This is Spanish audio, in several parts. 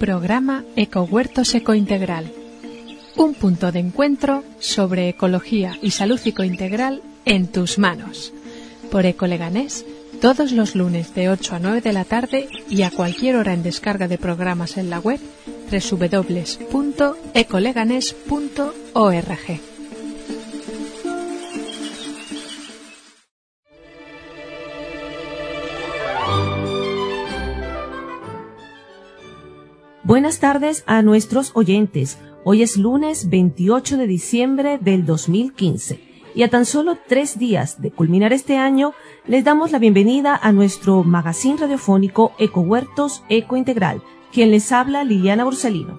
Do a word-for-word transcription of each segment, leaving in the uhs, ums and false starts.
Programa Ecohuertos Ecointegral. Un punto de encuentro sobre ecología y salud ecointegral en tus manos. Por Ecoleganés, todos los lunes de ocho a nueve de la tarde y a cualquier hora en descarga de programas en la web doble u doble u doble u punto ecoleganés punto org. Buenas tardes a nuestros oyentes. Hoy es lunes veintiocho de diciembre del dos mil quince y a tan solo tres días de culminar este año les damos la bienvenida a nuestro magazine radiofónico Ecohuertos Ecointegral. Quien les habla, Liliana Borsalino.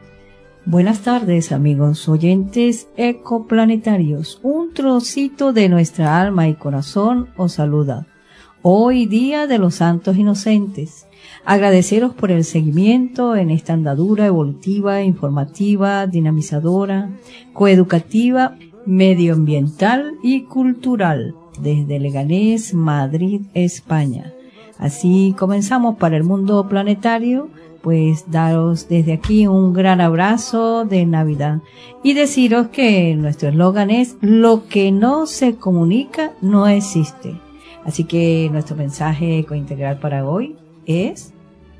Buenas tardes, amigos oyentes ecoplanetarios. Un trocito de nuestra alma y corazón os saluda. Hoy día de los Santos Inocentes. Agradeceros por el seguimiento en esta andadura evolutiva, informativa, dinamizadora, coeducativa, medioambiental y cultural desde Leganés, Madrid, España. Así comenzamos para el mundo planetario, pues daros desde aquí un gran abrazo de Navidad y deciros que nuestro eslogan es: lo que no se comunica no existe. Así que nuestro mensaje ecointegral para hoy es: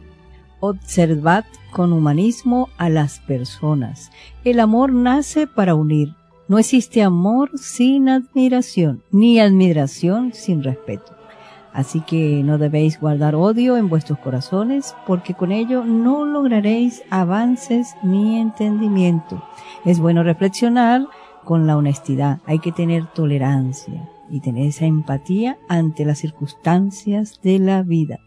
observad con humanismo a las personas. El amor nace para unir. No existe amor sin admiración, ni admiración sin respeto. Así que no debéis guardar odio en vuestros corazones, porque con ello no lograréis avances ni entendimiento. Es bueno reflexionar con la honestidad. Hay que tener tolerancia y tener esa empatía ante las circunstancias de la vida.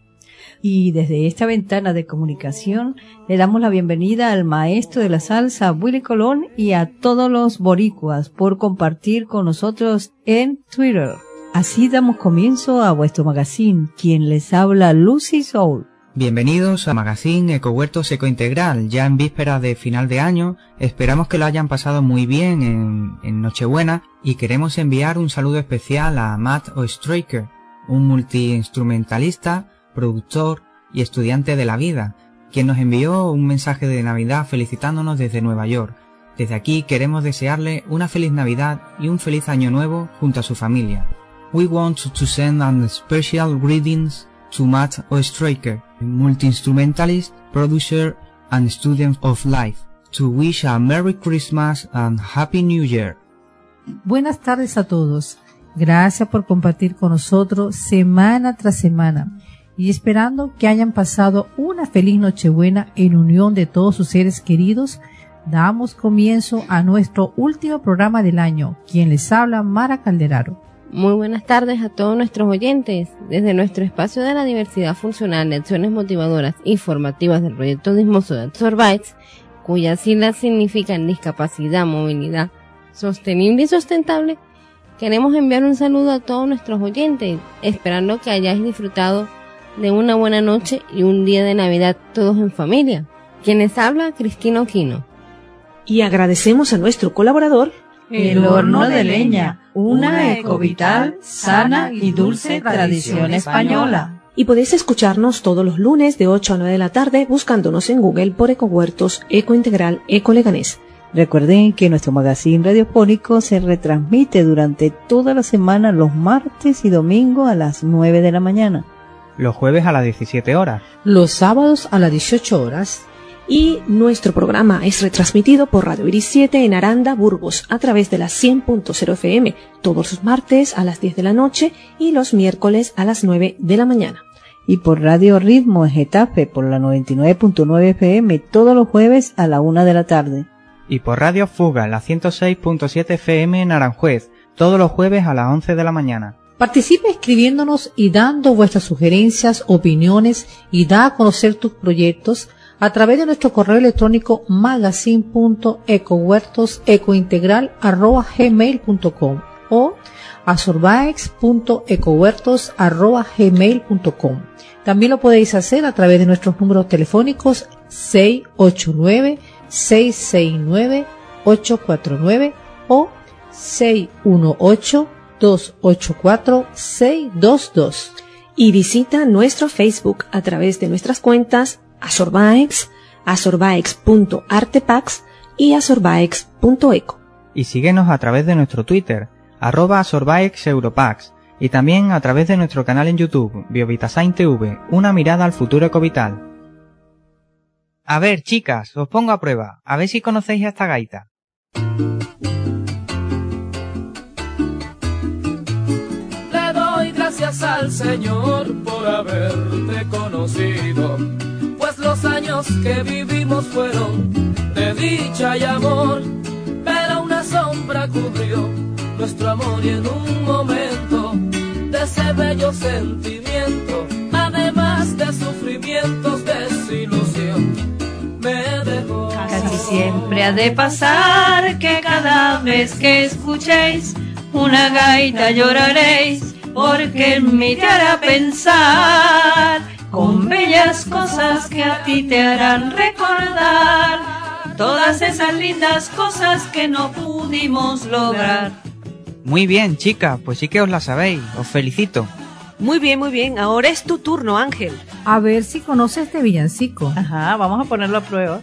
Y desde esta ventana de comunicación le damos la bienvenida al maestro de la salsa, Willy Colón, y a todos los boricuas por compartir con nosotros en Twitter. Así damos comienzo a vuestro magazine. Quien les habla, Lucy Soul. Bienvenidos a Magazine Ecohuertos Ecointegral, ya en vísperas de final de año. Esperamos que lo hayan pasado muy bien en, en Nochebuena y queremos enviar un saludo especial a Matt Oestreicher, un multiinstrumentalista, productor y estudiante de la vida, quien nos envió un mensaje de Navidad felicitándonos desde Nueva York. Desde aquí queremos desearle una feliz Navidad y un feliz Año Nuevo junto a su familia. We want to send an special greetings to Matt Oestreicher, multi-instrumentalist, producer and student of life, to wish a Merry Christmas and Happy New Year. Buenas tardes a todos. Gracias por compartir con nosotros semana tras semana y esperando que hayan pasado una feliz Nochebuena en unión de todos sus seres queridos. Damos comienzo a nuestro último programa del año. Quien les habla, Mara Calderaro. Muy buenas tardes a todos nuestros oyentes. Desde nuestro espacio de la diversidad funcional de acciones motivadoras informativas del proyecto Dismoso de Absorbites, cuyas siglas significan discapacidad, movilidad sostenible y sustentable, queremos enviar un saludo a todos nuestros oyentes, esperando que hayáis disfrutado de una buena noche y un día de Navidad todos en familia. Quien les habla, Cristina Oquino. Y agradecemos a nuestro colaborador, El Horno de Leña, una ecovital, sana y dulce tradición española. Y podéis escucharnos todos los lunes de ocho a nueve de la tarde buscándonos en Google por Ecohuertos Ecointegral Ecoleganés. Recuerden que nuestro magazine radiofónico se retransmite durante toda la semana los martes y domingos a las nueve de la mañana. Los jueves a las diecisiete horas. Los sábados a las dieciocho horas. Y nuestro programa es retransmitido por Radio Iris siete en Aranda, Burgos, a través de la cien punto cero F M, todos los martes a las diez de la noche y los miércoles a las nueve de la mañana. Y por Radio Ritmo en Getafe por la noventa y nueve punto nueve F M todos los jueves a la una de la tarde. Y por Radio Fuga, la ciento seis punto siete F M en Aranjuez, todos los jueves a las once de la mañana. Participe escribiéndonos y dando vuestras sugerencias, opiniones y da a conocer tus proyectos a través de nuestro correo electrónico magazine punto ecohuertos ecointegral arroba gmail punto com o absorbaex punto ecohuertos arroba gmail punto com. También lo podéis hacer a través de nuestros números telefónicos seis ocho nueve, seis seis nueve, ocho cuatro nueve o seis uno ocho, dos ocho cuatro, seis dos dos. Y visita nuestro Facebook a través de nuestras cuentas Absorbaex, a sorbaex punto artepax y a sorbaex punto eco. Y síguenos a través de nuestro Twitter, arroba sorbaexeuropax, y también a través de nuestro canal en YouTube, Biovitasign T V, una mirada al futuro ecovital. A ver, chicas, os pongo a prueba, a ver si conocéis a esta gaita. Le doy gracias al Señor por haberte conocido, pues los años que vivimos fueron de dicha y amor, pero una sombra cubrió nuestro amor y en un momento de ese bello sentimiento, además de sufrimientos, desilusión, me dejó. Casi siempre ha de pasar que cada vez que escuchéis una gaita lloraréis, porque en mí te hará pensar con bellas cosas que a ti te harán recordar todas esas lindas cosas que no pudimos lograr. Muy bien, chicas, pues sí que os la sabéis, os felicito. Muy bien, muy bien. Ahora es tu turno, Ángel. A ver si conoces este villancico. Ajá, vamos a ponerlo a prueba.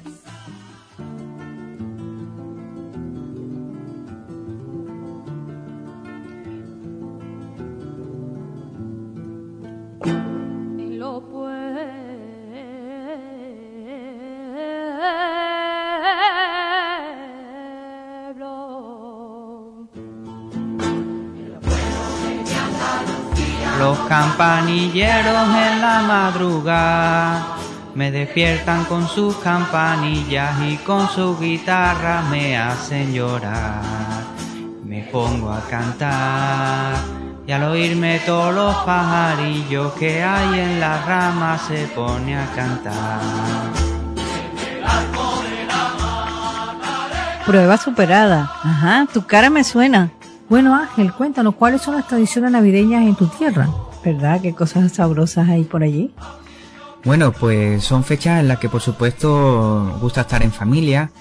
Los campanilleros en la madrugada me despiertan con sus campanillas y con su guitarra me hacen llorar. Me pongo a cantar y al oírme todos los pajarillos que hay en las ramas se pone a cantar. Prueba superada. Ajá, tu cara me suena. Bueno, Ángel, cuéntanos, ¿cuáles son las tradiciones navideñas en tu tierra? ¿Verdad? ¿Qué cosas sabrosas hay por allí? Bueno, pues son fechas en las que por supuesto gusta estar en familia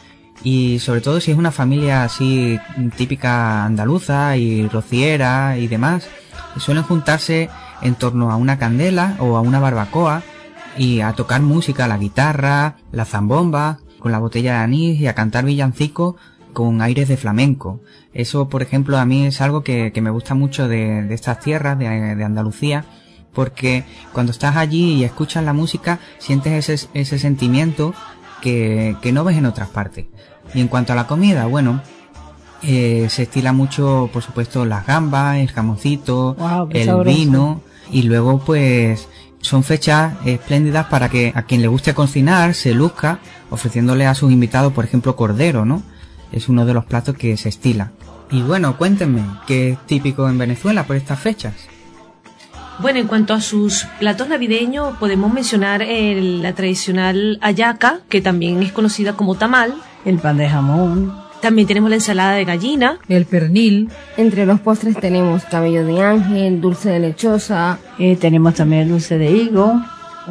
y sobre todo si es una familia así típica andaluza y rociera y demás, suelen juntarse en torno a una candela o a una barbacoa y a tocar música, la guitarra, la zambomba, con la botella de anís y a cantar villancicos con aires de flamenco. Eso, por ejemplo, a mí es algo que, que me gusta mucho de, de estas tierras, de, de Andalucía, porque cuando estás allí y escuchas la música, sientes ese, ese sentimiento que, que no ves en otras partes. Y en cuanto a la comida, bueno, eh, se estila mucho, por supuesto, las gambas, el jamoncito, wow, el sabroso. vino, y luego pues son fechas espléndidas para que a quien le guste cocinar se luzca, ofreciéndole a sus invitados, por ejemplo, cordero, ¿no? Es uno de los platos que se estila. Y bueno, cuéntenme, ¿qué es típico en Venezuela por estas fechas? Bueno, en cuanto a sus platos navideños, podemos mencionar el, la tradicional hallaca, que también es conocida como tamal. El pan de jamón. También tenemos la ensalada de gallina. El pernil. Entre los postres tenemos cabello de ángel, dulce de lechosa. Eh, tenemos también el dulce de higo,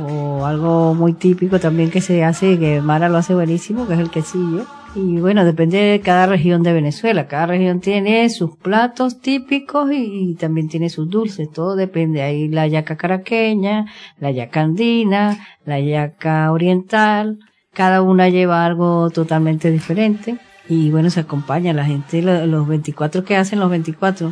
o algo muy típico también que se hace, que Mara lo hace buenísimo, que es el quesillo. Y bueno, depende de cada región de Venezuela. Cada región tiene sus platos típicos y, y también tiene sus dulces. Todo depende. Hay la hallaca caraqueña, la hallaca andina, la hallaca oriental. Cada una lleva algo totalmente diferente. Y bueno, se acompaña la gente, los veinticuatro que hacen los veinticuatro.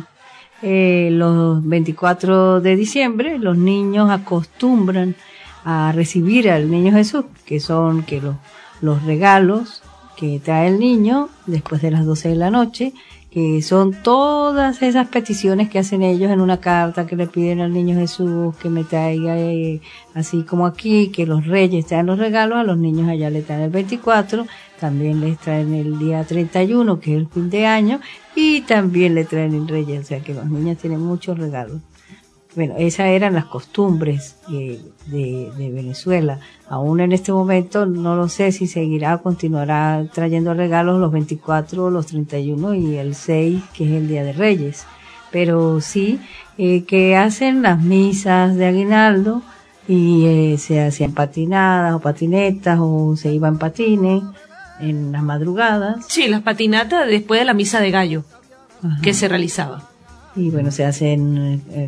Eh, los veinticuatro de diciembre, los niños acostumbran a recibir al niño Jesús, que son que los, los regalos que trae el niño después de las doce de la noche, que son todas esas peticiones que hacen ellos en una carta que le piden al niño Jesús que me traiga, eh, así como aquí, que los reyes traen los regalos, a los niños allá le traen el veinticuatro, también les traen el día treinta y uno, que es el fin de año, y también le traen el reyes, o sea que los niños tienen muchos regalos. Bueno, esas eran las costumbres de, de, de Venezuela. Aún en este momento no lo sé si seguirá, continuará trayendo regalos los veinticuatro, los treinta y uno y el seis, que es el Día de Reyes. Pero sí, eh, que hacen las misas de aguinaldo y eh, se hacían patinadas o patinetas o se iban patines en las madrugadas. Sí, las patinatas después de la misa de gallo. Ajá. Que se realizaba. Y bueno, se hacen... Eh,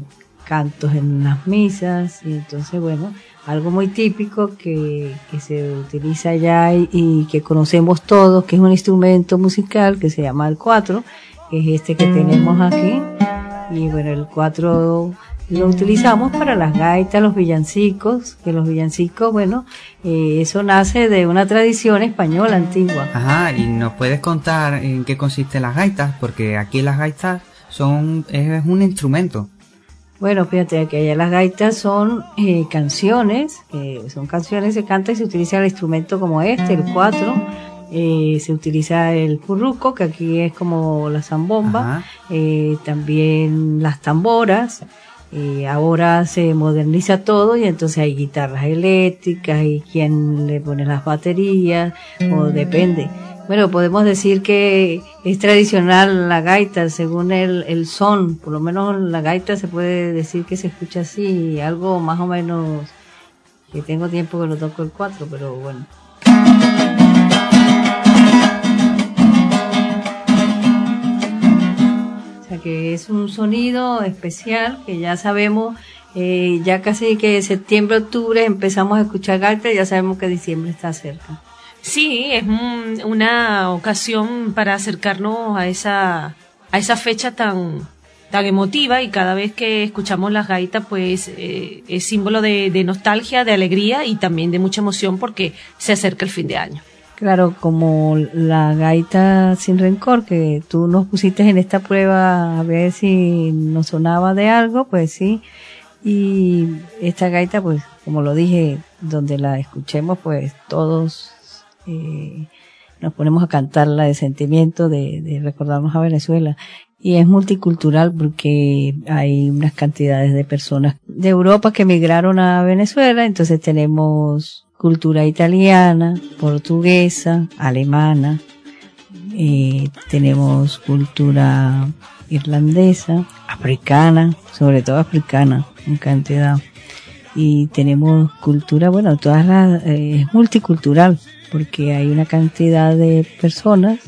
cantos en las misas, y entonces, bueno, algo muy típico que, que se utiliza allá y, y que conocemos todos, que es un instrumento musical que se llama el cuatro, que es este que tenemos aquí, y bueno, el cuatro lo utilizamos para las gaitas, los villancicos, que los villancicos, bueno, eh, eso nace de una tradición española antigua. Ajá, y nos puedes contar en qué consisten las gaitas, porque aquí las gaitas son, es un instrumento. Bueno, fíjate que allá las gaitas son eh, canciones, eh, son canciones, se canta y se utiliza el instrumento como este, el cuatro, eh, se utiliza el curruco, que aquí es como la zambomba, eh, también las tamboras. Eh, ahora se moderniza todo y entonces hay guitarras eléctricas y quien le pone las baterías, o depende. Bueno, podemos decir que es tradicional la gaita según el, el son, por lo menos la gaita se puede decir que se escucha así, algo más o menos, que tengo tiempo que no toco el cuatro, pero bueno. Que es un sonido especial que ya sabemos, eh, ya casi que septiembre, octubre empezamos a escuchar gaita, ya sabemos que diciembre está cerca. Sí, es un, una ocasión para acercarnos a esa a esa fecha tan tan emotiva, y cada vez que escuchamos las gaitas pues eh, es símbolo de, de nostalgia, de alegría y también de mucha emoción porque se acerca el fin de año. Claro, como la gaita Sin Rencor, que tú nos pusiste en esta prueba a ver si nos sonaba de algo, pues sí. Y esta gaita, pues, como lo dije, donde la escuchemos, pues todos eh, nos ponemos a cantarla de sentimiento, de, de recordarnos a Venezuela. Y es multicultural porque hay unas cantidades de personas de Europa que emigraron a Venezuela, entonces tenemos cultura italiana, portuguesa, alemana, eh, tenemos cultura irlandesa, africana, sobre todo africana, en cantidad, y tenemos cultura, bueno, todas las, eh, es multicultural, porque hay una cantidad de personas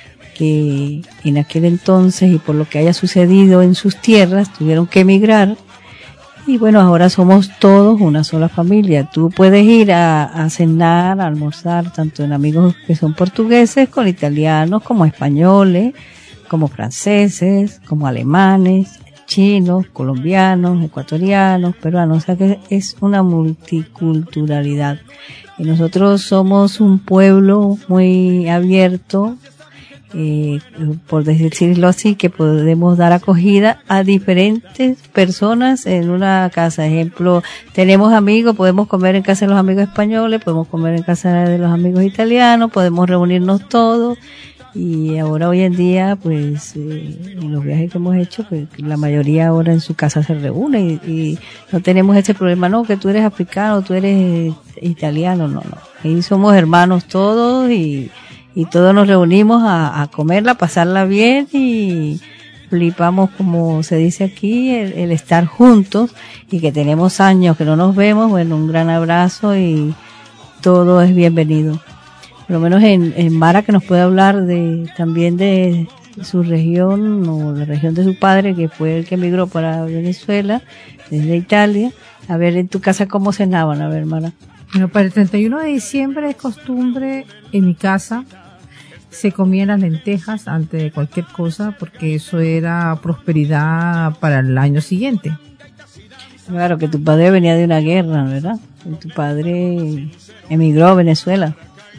que en aquel entonces y por lo que haya sucedido en sus tierras tuvieron que emigrar. Y bueno, ahora somos todos una sola familia. Tú puedes ir a, a cenar, a almorzar, tanto en amigos que son portugueses, con italianos, como españoles, como franceses, como alemanes, chinos, colombianos, ecuatorianos, peruanos. O sea que es una multiculturalidad. Y nosotros somos un pueblo muy abierto, Eh, por decirlo así, que podemos dar acogida a diferentes personas en una casa. Ejemplo, tenemos amigos, podemos comer en casa de los amigos españoles, podemos comer en casa de los amigos italianos, podemos reunirnos todos. Y ahora hoy en día, pues, eh, en los viajes que hemos hecho, pues la mayoría ahora en su casa se reúne y, y no tenemos ese problema, no, que tú eres africano, tú eres italiano, no, no. Ahí somos hermanos todos y y todos nos reunimos a, a comerla, a pasarla bien y flipamos, como se dice aquí, el, el estar juntos y que tenemos años que no nos vemos. Bueno, un gran abrazo y todo es bienvenido. Por lo menos en, en Mara, que nos puede hablar de también de su región o la región de su padre, que fue el que emigró para Venezuela desde Italia. A ver, en tu casa, ¿cómo cenaban? A ver, Mara. Bueno, para el treinta y uno de diciembre es costumbre en mi casa se comían las lentejas antes de cualquier cosa porque eso era prosperidad para el año siguiente. Claro, que tu padre venía de una guerra, ¿verdad? Y tu padre emigró a Venezuela.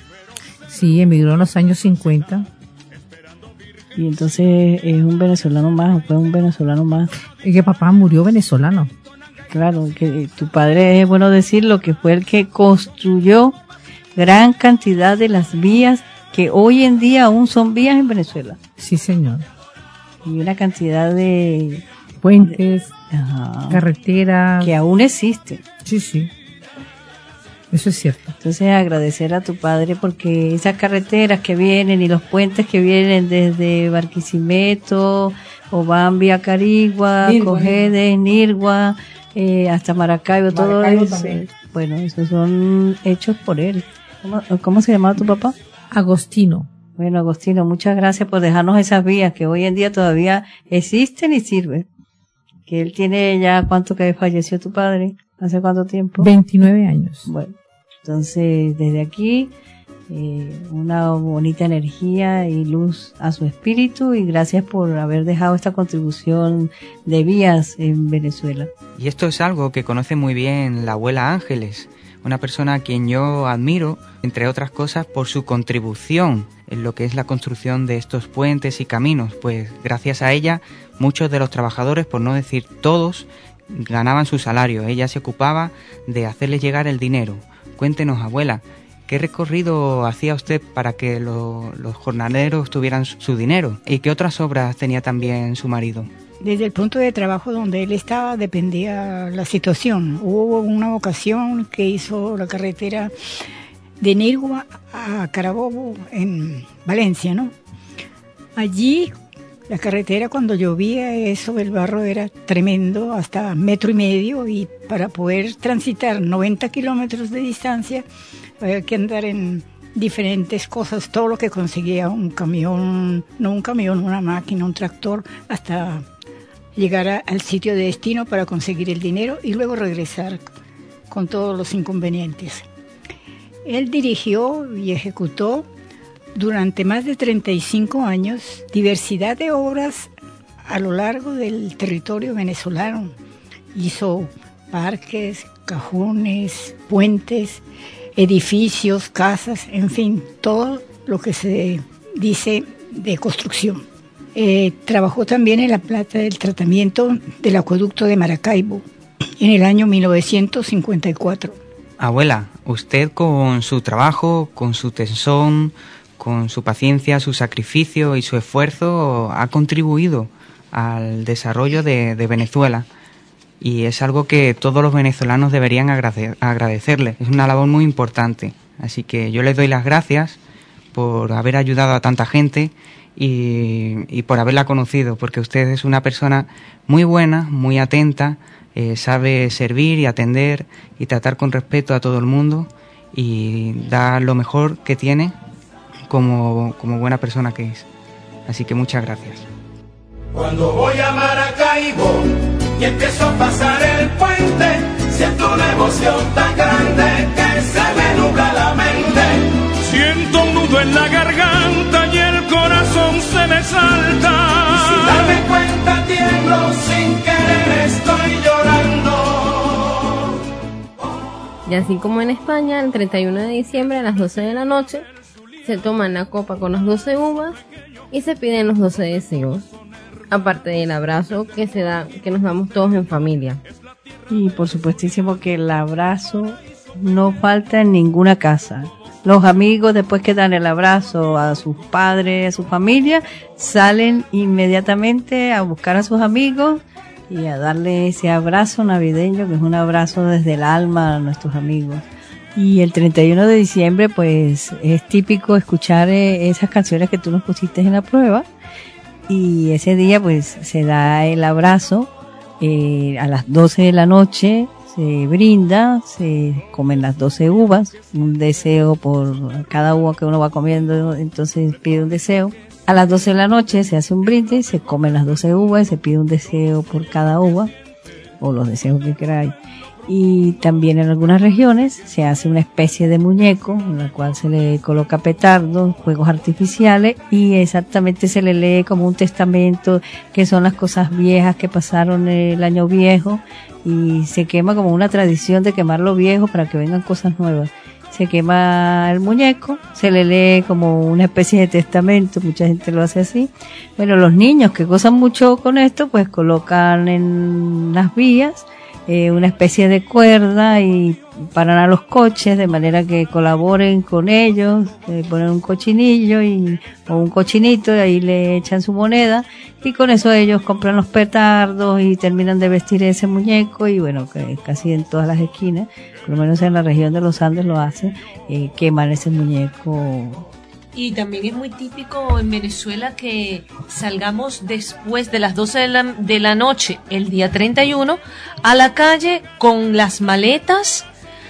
Sí, emigró en los años cincuenta. Y entonces es un venezolano más, o fue un venezolano más. Es que papá murió venezolano. Claro, que tu padre, es bueno decirlo, que fue el que construyó gran cantidad de las vías que hoy en día aún son vías en Venezuela. Sí, señor. Y una cantidad de puentes, de, ajá, carreteras que aún existen. Sí, sí. Eso es cierto. Entonces agradecer a tu padre porque esas carreteras que vienen y los puentes que vienen desde Barquisimeto, Obambi a Carigua, Cojedes, Nirgua, eh, hasta Maracaibo, todo eso. Bueno, esos son hechos por él. ¿Cómo, cómo se llamaba tu papá? Agostino. Bueno, Agostino, muchas gracias por dejarnos esas vías que hoy en día todavía existen y sirven. que él tiene ya, ¿cuánto que falleció tu padre? ¿Hace cuánto tiempo? veintinueve años. Bueno, entonces desde aquí, eh, una bonita energía y luz a su espíritu, y gracias por haber dejado esta contribución de vías en Venezuela. Y esto es algo que conoce muy bien la abuela Ángeles, una persona a quien yo admiro, entre otras cosas, por su contribución en lo que es la construcción de estos puentes y caminos, pues gracias a ella muchos de los trabajadores, por no decir todos, ganaban su salario. Ella se ocupaba de hacerles llegar el dinero. Cuéntenos, abuela, ¿qué recorrido hacía usted para que lo, los jornaleros tuvieran su, su dinero? ¿Y qué otras obras tenía también su marido? Desde el punto de trabajo donde él estaba dependía la situación. Hubo una ocasión que hizo la carretera de Nirgua a Carabobo en Valencia, ¿no? Allí la carretera, cuando llovía, eso, el barro era tremendo, hasta metro y medio, y para poder transitar noventa kilómetros de distancia había que andar en diferentes cosas, todo lo que conseguía, un camión, no un camión, una máquina, un tractor, hasta llegar a, al sitio de destino para conseguir el dinero y luego regresar con todos los inconvenientes. Él dirigió y ejecutó durante más de treinta y cinco años diversidad de obras a lo largo del territorio venezolano. Hizo parques, cajones, puentes, edificios, casas, en fin, todo lo que se dice de construcción. Eh, trabajó también en la planta del tratamiento del acueducto de Maracaibo en el año mil novecientos cincuenta y cuatro. Abuela, usted con su trabajo, con su tesón, con su paciencia, su sacrificio y su esfuerzo ha contribuido al desarrollo de, de Venezuela, y es algo que todos los venezolanos deberían agrade- agradecerle. Es una labor muy importante, así que yo les doy las gracias por haber ayudado a tanta gente y, y por haberla conocido, porque usted es una persona muy buena, muy atenta, eh, sabe servir y atender y tratar con respeto a todo el mundo y da lo mejor que tiene como, como buena persona que es. Así que muchas gracias. Cuando voy a Maracaibo y empiezo a pasar el puente, siento una emoción tan grande que se me nubla la mente. Siento un nudo en la garganta y el corazón se me salta. Sin darme cuenta tiemblo, sin querer estoy llorando. Y así como en España, el treinta y uno de diciembre a las doce de la noche, se toman la copa con las doce uvas y se piden los doce deseos, aparte del abrazo que se da, que nos damos todos en familia. Y por supuestísimo que el abrazo no falta en ninguna casa. Los amigos, después que dan el abrazo a sus padres, a su familia, salen inmediatamente a buscar a sus amigos y a darle ese abrazo navideño, que es un abrazo desde el alma a nuestros amigos. Y el treinta y uno de diciembre, pues, es típico escuchar eh, esas canciones que tú nos pusiste en la prueba. Y ese día, pues, se da el abrazo eh, a las doce de la noche. Se brinda, se comen las doce uvas, un deseo por cada uva que uno va comiendo, entonces pide un deseo. A las doce de la noche se hace un brindis, se comen las doce uvas y se pide un deseo por cada uva, o los deseos que queráis. Y también en algunas regiones se hace una especie de muñeco en la cual se le coloca petardos, fuegos artificiales, y exactamente se le lee como un testamento, que son las cosas viejas que pasaron el año viejo, y se quema como una tradición de quemar lo viejo para que vengan cosas nuevas. Se quema el muñeco, se le lee como una especie de testamento, mucha gente lo hace así. Bueno, los niños que gozan mucho con esto, pues colocan en las vías eh, una especie de cuerda y paran a los coches de manera que colaboren con ellos, eh, ponen un cochinillo y, o un cochinito y ahí le echan su moneda, y con eso ellos compran los petardos y terminan de vestir ese muñeco. Y bueno, que casi en todas las esquinas, por lo menos en la región de los Andes lo hacen, eh, queman ese muñeco. Y también es muy típico en Venezuela que salgamos después de las doce de la, de la noche, el día treinta y uno, a la calle con las maletas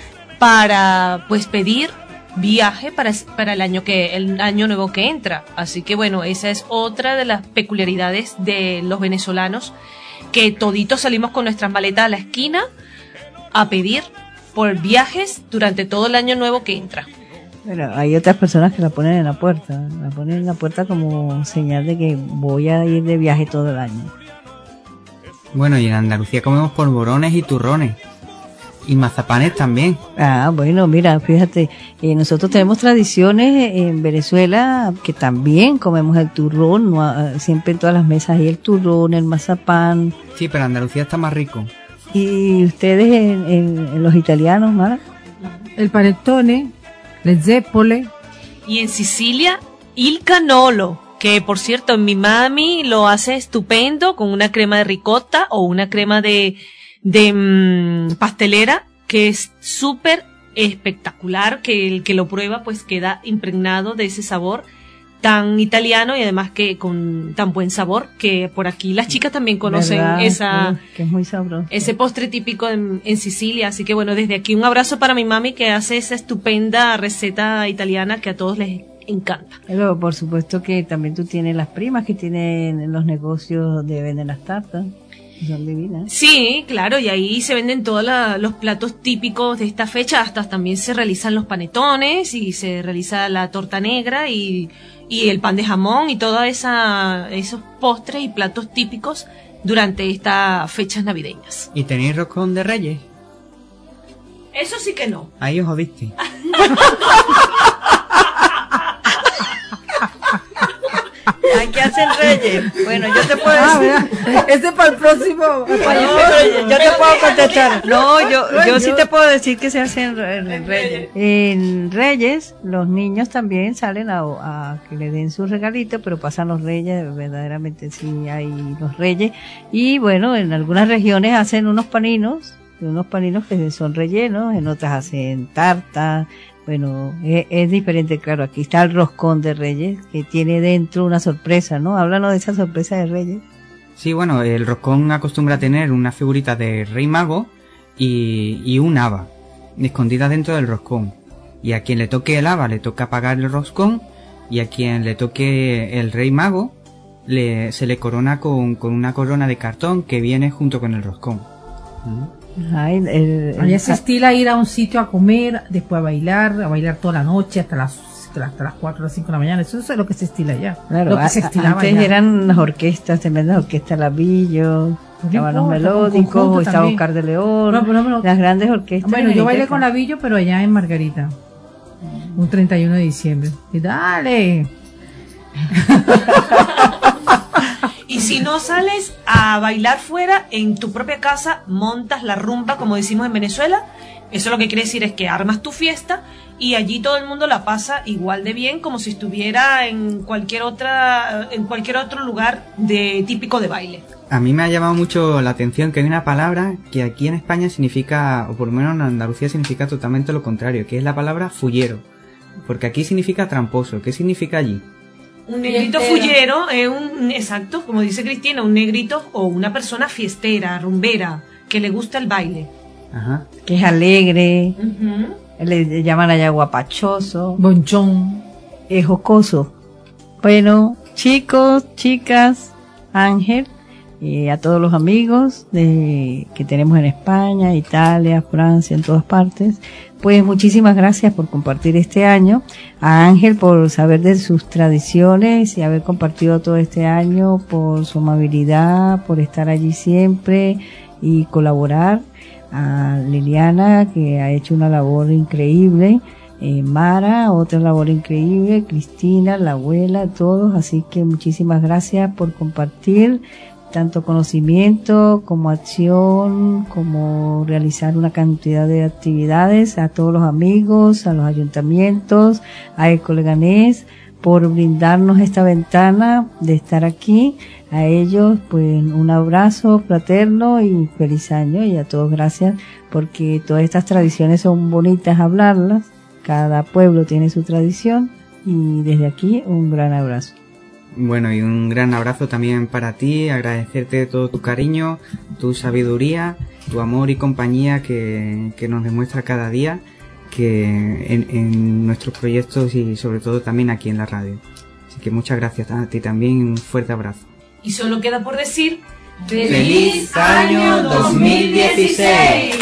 para pues pedir viaje para, para el año que el año nuevo que entra. Así que bueno, esa es otra de las peculiaridades de los venezolanos, que toditos salimos con nuestras maletas a la esquina a pedir por viajes durante todo el año nuevo que entra. Pero hay otras personas que la ponen en la puerta, la ponen en la puerta como señal de que voy a ir de viaje todo el año. Bueno, y en Andalucía comemos polvorones y turrones. Y mazapanes también. Ah, bueno, mira, fíjate, eh, nosotros tenemos tradiciones en Venezuela que también comemos el turrón, no, siempre en todas las mesas hay el turrón, el mazapán. Sí, pero Andalucía está más rico. ¿Y ustedes en, en, en los italianos, Mara? El panettone, le zeppole. Y en Sicilia, il canolo, que por cierto mi mami lo hace estupendo con una crema de ricota o una crema de... de mmm, pastelera, que es súper espectacular, que el que lo prueba pues queda impregnado de ese sabor tan italiano y además que con tan buen sabor, que por aquí las chicas también conocen ¿verdad? esa Sí, que es muy sabroso. ese postre típico en, en Sicilia. Así que bueno, desde aquí un abrazo para mi mami que hace esa estupenda receta italiana que a todos les encanta. Pero por supuesto que también tú tienes las primas que tienen los negocios de venden las tartas. Son divinas. Sí, claro, y ahí se venden todos la, los platos típicos de esta fecha, hasta también se realizan los panetones y se realiza la torta negra y, y el pan de jamón y todos esos postres y platos típicos durante estas fechas navideñas. ¿Y tenéis roscón de Reyes? Eso sí que no. Ahí os jodiste. ¿Qué hacen Reyes? Bueno, yo te puedo decir. Ah, este es para el próximo. Para no, yo te puedo contestar. No, yo, yo sí te puedo decir que se hace en, en, en Reyes. En Reyes, los niños también salen a, a que le den su regalito, pero pasan los Reyes, verdaderamente sí hay los Reyes. Y bueno, en algunas regiones hacen unos paninos, unos paninos que son rellenos, en otras hacen tartas. Bueno, es, es diferente, claro. Aquí está el roscón de Reyes, que tiene dentro una sorpresa, ¿no? Háblanos de esa sorpresa de Reyes. Sí, bueno, el roscón acostumbra a tener una figurita de Rey Mago y, y un haba escondida dentro del roscón. Y a quien le toque el haba le toca pagar el roscón, y a quien le toque el Rey Mago le, se le corona con, con una corona de cartón que viene junto con el roscón. ¿Mm? Ay, el, el, Allá se estila ir a un sitio a comer, después a bailar, a bailar toda la noche hasta las hasta las cuatro o las cinco de la mañana. Eso es lo que se estila allá. Claro, lo que a, se estilaba antes allá. eran las orquestas, tremendas orquestas Lavillo, estaban los melódicos, estaba Oscar de León, no, no, no. las grandes orquestas. Bueno, yo bailé con Lavillo, pero allá en Margarita, un treinta y uno de diciembre. Y dale. Y si no sales a bailar fuera, en tu propia casa montas la rumba, como decimos en Venezuela. Eso lo que quiere decir es que armas tu fiesta y allí todo el mundo la pasa igual de bien como si estuviera en cualquier otra en cualquier otro lugar de típico de baile. A mí me ha llamado mucho la atención que hay una palabra que aquí en España significa, o por lo menos en Andalucía significa totalmente lo contrario, que es la palabra fullero. Porque aquí significa tramposo. ¿Qué significa allí? Un negrito fullero es un, exacto, como dice Cristina, un negrito o una persona fiestera, rumbera, que le gusta el baile. Ajá. Que es alegre, Uh-huh. le llaman allá guapachoso, bonchón, es jocoso. Bueno, chicos, chicas, Ángel, y a todos los amigos de, que tenemos en España, Italia, Francia, en todas partes, pues muchísimas gracias por compartir este año. A Ángel por saber de sus tradiciones y haber compartido todo este año, por su amabilidad, por estar allí siempre y colaborar. A Liliana, que ha hecho una labor increíble, eh, Mara, otra labor increíble, Cristina, la abuela, todos, así que muchísimas gracias por compartir tanto conocimiento como acción, como realizar una cantidad de actividades. A todos los amigos, a los ayuntamientos, a Ecoleganés, por brindarnos esta ventana de estar aquí. A ellos, pues, un abrazo fraterno y feliz año, y a todos gracias, porque todas estas tradiciones son bonitas hablarlas, cada pueblo tiene su tradición, y desde aquí un gran abrazo. Bueno, y un gran abrazo también para ti, agradecerte todo tu cariño, tu sabiduría, tu amor y compañía que, que nos demuestra cada día, que en, en nuestros proyectos y sobre todo también aquí en la radio. Así que muchas gracias a ti también, un fuerte abrazo. Y solo queda por decir ¡Feliz año dos mil dieciséis!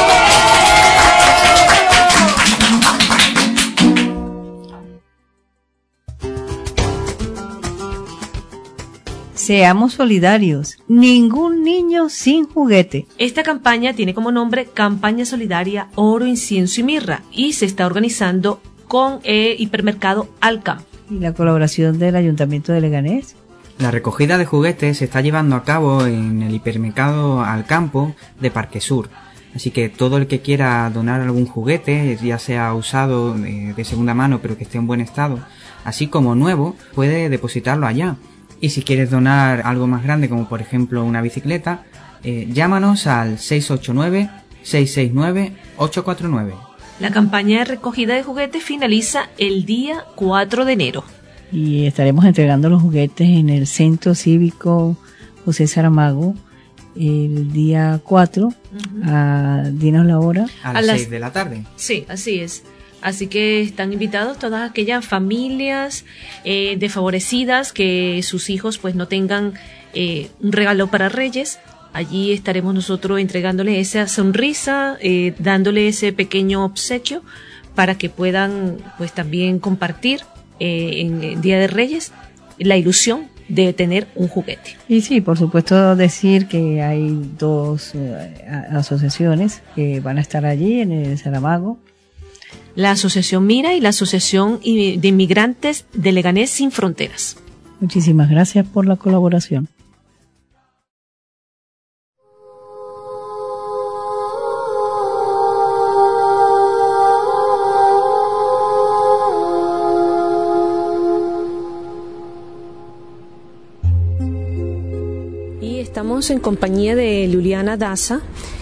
Seamos solidarios. Ningún niño sin juguete. Esta campaña tiene como nombre Campaña Solidaria Oro, Incienso y Mirra y se está organizando con el hipermercado Alcam. ¿Y la colaboración del Ayuntamiento de Leganés? La recogida de juguetes se está llevando a cabo en el hipermercado Alcampo de Parque Sur. Así que todo el que quiera donar algún juguete, ya sea usado de, de segunda mano pero que esté en buen estado, así como nuevo, puede depositarlo allá. Y si quieres donar algo más grande, como por ejemplo una bicicleta, eh, llámanos al seis ocho nueve, seis seis nueve, ocho cuatro nueve. La campaña de recogida de juguetes finaliza el día cuatro de enero. Y estaremos entregando los juguetes en el Centro Cívico José Saramago el día cuatro. Uh-huh. A, dinos la hora. A las seis de la tarde. Sí, así es. Así que están invitados todas aquellas familias eh, desfavorecidas que sus hijos pues no tengan eh, un regalo para Reyes. Allí estaremos nosotros entregándole esa sonrisa, eh, dándole ese pequeño obsequio para que puedan pues también compartir eh, en el Día de Reyes la ilusión de tener un juguete. Y sí, por supuesto decir que hay dos eh, asociaciones que van a estar allí en el Saramago. La Asociación Mira y la Asociación de Inmigrantes de Leganés Sin Fronteras. Muchísimas gracias por la colaboración. Y estamos en compañía de Luliana Daza,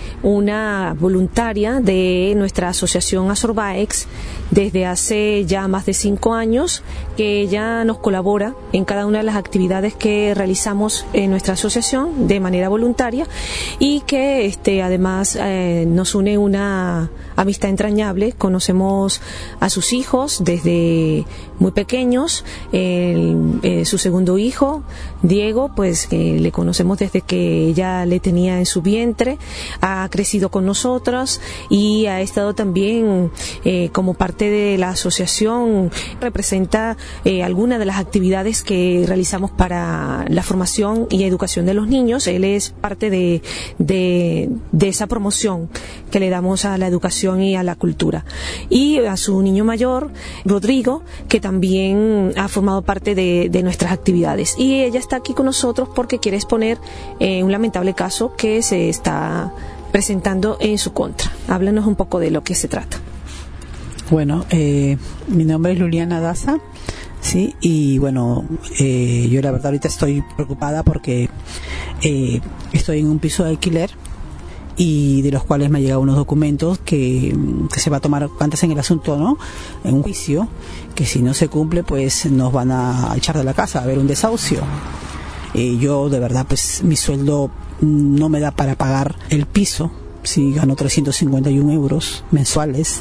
una voluntaria de nuestra asociación Azorbaex desde hace ya más de cinco años, que ella nos colabora en cada una de las actividades que realizamos en nuestra asociación de manera voluntaria y que este además eh, nos une una amistad entrañable. Conocemos a sus hijos desde muy pequeños. El, eh, su segundo hijo, Diego, pues eh, le conocemos desde que ella le tenía en su vientre. Ha crecido con nosotros y ha estado también eh, como parte de la asociación. Representa eh, algunas de las actividades que realizamos para la formación y educación de los niños. Él es parte de, de, de esa promoción que le damos a la educación y a la cultura. Y a su niño mayor, Rodrigo, que también ha formado parte de, de nuestras actividades. Y ella está aquí con nosotros porque quiere exponer eh, un lamentable caso que se está presentando en su contra. Háblanos un poco de lo que se trata. Bueno, eh, mi nombre es Luliana Daza, sí, y bueno, eh, yo la verdad ahorita estoy preocupada porque eh, estoy en un piso de alquiler y de los cuales me han llegado unos documentos que, que se va a tomar antes en el asunto, ¿no? En un juicio, que si no se cumple, pues nos van a echar de la casa, a ver un desahucio. Eh, yo de verdad, pues mi sueldo no me da para pagar el piso, sí, gano trescientos cincuenta y uno euros mensuales.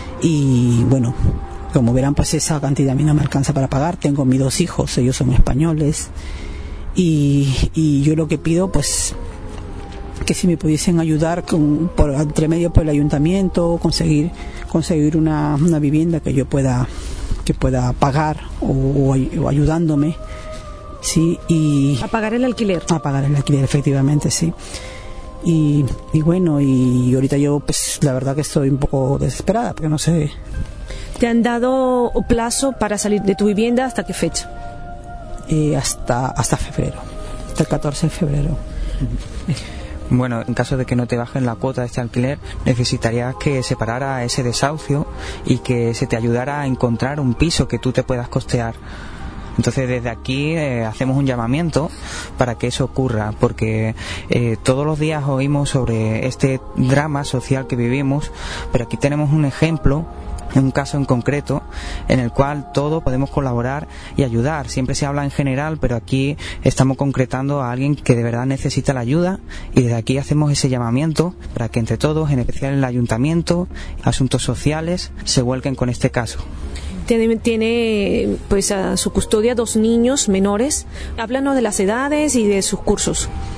Y bueno, como verán, pues esa cantidad a mí no me alcanza para pagar. Tengo mis dos hijos, ellos son españoles, y, y yo lo que pido, pues que si me pudiesen ayudar con, por entre medio por el ayuntamiento, conseguir conseguir una, una vivienda que yo pueda que pueda pagar o, o, o ayudándome, sí, y a pagar el alquiler. A pagar el alquiler, efectivamente, sí. Y, y bueno, y ahorita yo pues la verdad que estoy un poco desesperada porque no sé. ¿Te han dado plazo para salir de tu vivienda hasta qué fecha? Eh, hasta hasta febrero, hasta el catorce de febrero. Bueno, en caso de que no te bajen la cuota de este alquiler, necesitarías que se parara ese desahucio y que se te ayudara a encontrar un piso que tú te puedas costear. Entonces desde aquí eh, hacemos un llamamiento para que eso ocurra, porque eh, todos los días oímos sobre este drama social que vivimos, pero aquí tenemos un ejemplo, un caso en concreto en el cual todos podemos colaborar y ayudar. Siempre se habla en general, pero aquí estamos concretando a alguien que de verdad necesita la ayuda, y desde aquí hacemos ese llamamiento para que entre todos, en especial el ayuntamiento, asuntos sociales, se vuelquen con este caso. Tiene, tiene pues a su custodia dos niños menores. Háblanos de las edades y de sus cursos.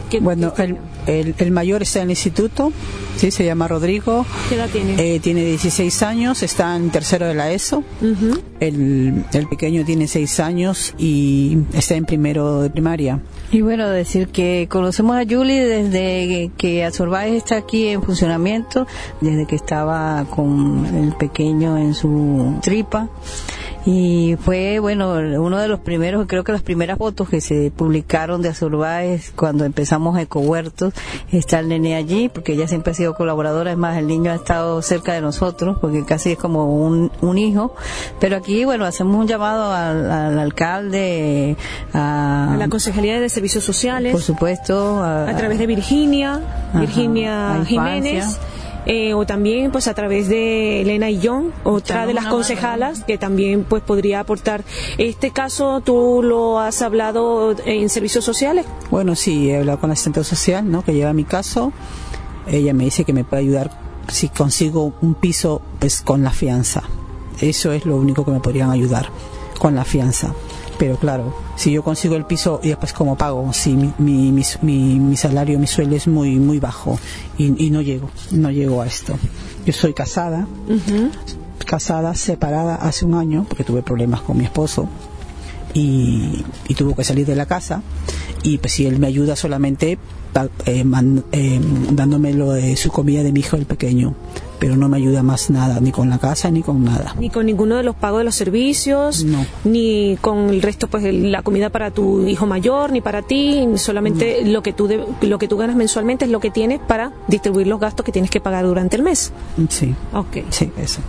Bueno, el, el, el mayor está en el instituto, sí, se llama Rodrigo. ¿Qué edad tiene? Eh, tiene dieciséis años, está en tercero de la ESO. Uh-huh. el, el pequeño tiene seis años y está en primero de primaria. Y bueno, decir que conocemos a Julie desde que Asorbaes está aquí en funcionamiento, desde que estaba con el pequeño en su tripa. Y fue, bueno, uno de los primeros, creo que las primeras fotos que se publicaron de Asorbaes cuando empezamos Ecohuertos, está el nene allí, porque ella siempre ha sido colaboradora, es más, el niño ha estado cerca de nosotros, porque casi es como un, un hijo. Pero aquí, bueno, hacemos un llamado al, al alcalde, a, a la Concejalía de Servicios Sociales, por supuesto, a, a través de Virginia, ajá, Virginia Jiménez. Eh, o también pues a través de Elena Illón, otra de las concejalas que también pues podría aportar. Este caso, ¿tú lo has hablado en servicios sociales? Bueno, sí, he hablado con la asistente social, ¿no?, que lleva mi caso. Ella me dice que me puede ayudar si consigo un piso, pues con la fianza. Eso es lo único que me podrían ayudar, con la fianza. Pero claro, si yo consigo el piso, y después cómo pago, si mi, mi, mi, mi, mi salario, mi sueldo es muy muy bajo y, y no llego, no llego a esto. Yo soy casada, uh-huh. casada, separada hace un año, porque tuve problemas con mi esposo y, y tuve que salir de la casa, y pues si él me ayuda solamente eh, man, eh, dándome lo de su comida de mi hijo el pequeño, pero no me ayuda más nada, ni con la casa ni con nada. Ni con ninguno de los pagos de los servicios, no. Ni con el resto, pues la comida para tu hijo mayor, ni para ti, solamente no. lo que tú de, lo que tú ganas mensualmente es lo que tienes para distribuir los gastos que tienes que pagar durante el mes. Sí. Okay. Sí, eso.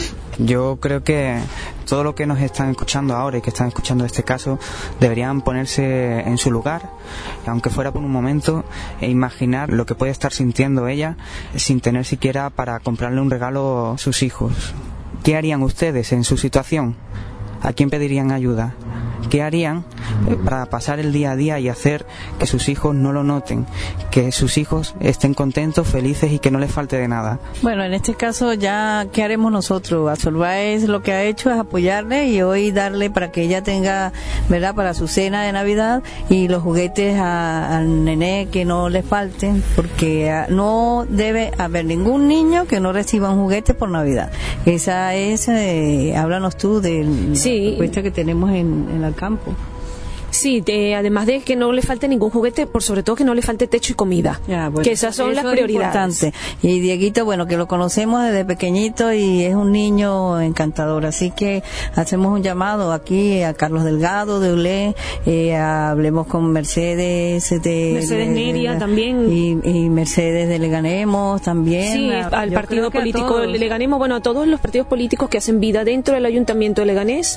Yo creo que todo lo que nos están escuchando ahora y que están escuchando este caso deberían ponerse en su lugar, aunque fuera por un momento, e imaginar lo que puede estar sintiendo ella sin tener siquiera para comprarle un regalo a sus hijos. ¿Qué harían ustedes en su situación? ¿A quién pedirían ayuda? ¿Qué harían para pasar el día a día y hacer que sus hijos no lo noten, que sus hijos estén contentos, felices y que no les falte de nada? Bueno, en este caso ya, ¿qué haremos nosotros? Asorbaes lo que ha hecho es apoyarle y hoy darle para que ella tenga, ¿verdad?, para su cena de Navidad y los juguetes al nené que no le falten, porque no debe haber ningún niño que no reciba un juguete por Navidad. Esa es, eh, háblanos tú de sí. la propuesta que tenemos en, en el campo. Sí, de, además de que no le falte ningún juguete, por sobre todo que no le falte techo y comida, ya, bueno, que esas son las prioridades. Importante. Y Dieguito, bueno, que lo conocemos desde pequeñito y es un niño encantador, así que hacemos un llamado aquí a Carlos Delgado de U L E, eh, hablemos con Mercedes de Mercedes de, Neria de, de, también y, y Mercedes de Leganemos también. Sí, a, al partido político de Leganemos, bueno, a todos los partidos políticos que hacen vida dentro del Ayuntamiento de Leganés,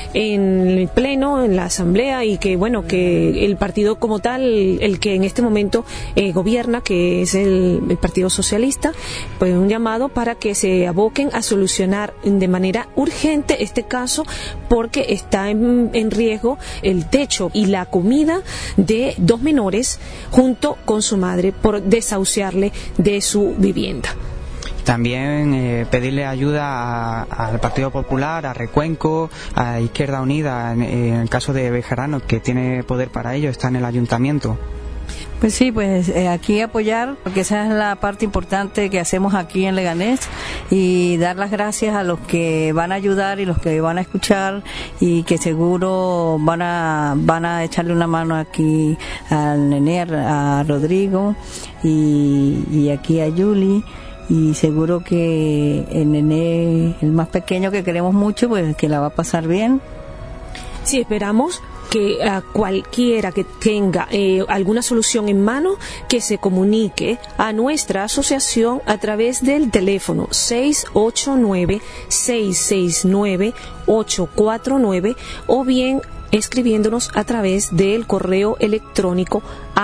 en el pleno, en la asamblea, y que que bueno, que el partido como tal, el que en este momento eh, gobierna, que es el, el Partido Socialista, pues un llamado para que se aboquen a solucionar de manera urgente este caso, porque está en, en riesgo el techo y la comida de dos menores junto con su madre por desahuciarle de su vivienda. También eh, pedirle ayuda al Partido Popular, a Recuenco, a Izquierda Unida, en, en el caso de Bejarano, que tiene poder para ello, está en el ayuntamiento. Pues sí, pues eh, aquí apoyar, porque esa es la parte importante que hacemos aquí en Leganés, y dar las gracias a los que van a ayudar y los que van a escuchar y que seguro van a van a echarle una mano aquí al Nené, a Rodrigo y, y aquí a Julie. Y seguro que el nené, el más pequeño que queremos mucho, pues que la va a pasar bien. Sí, esperamos que a cualquiera que tenga eh, alguna solución en mano, que se comunique a nuestra asociación a través del teléfono seis ocho nueve, seis seis nueve, ocho cuatro nueve o bien escribiéndonos a través del correo electrónico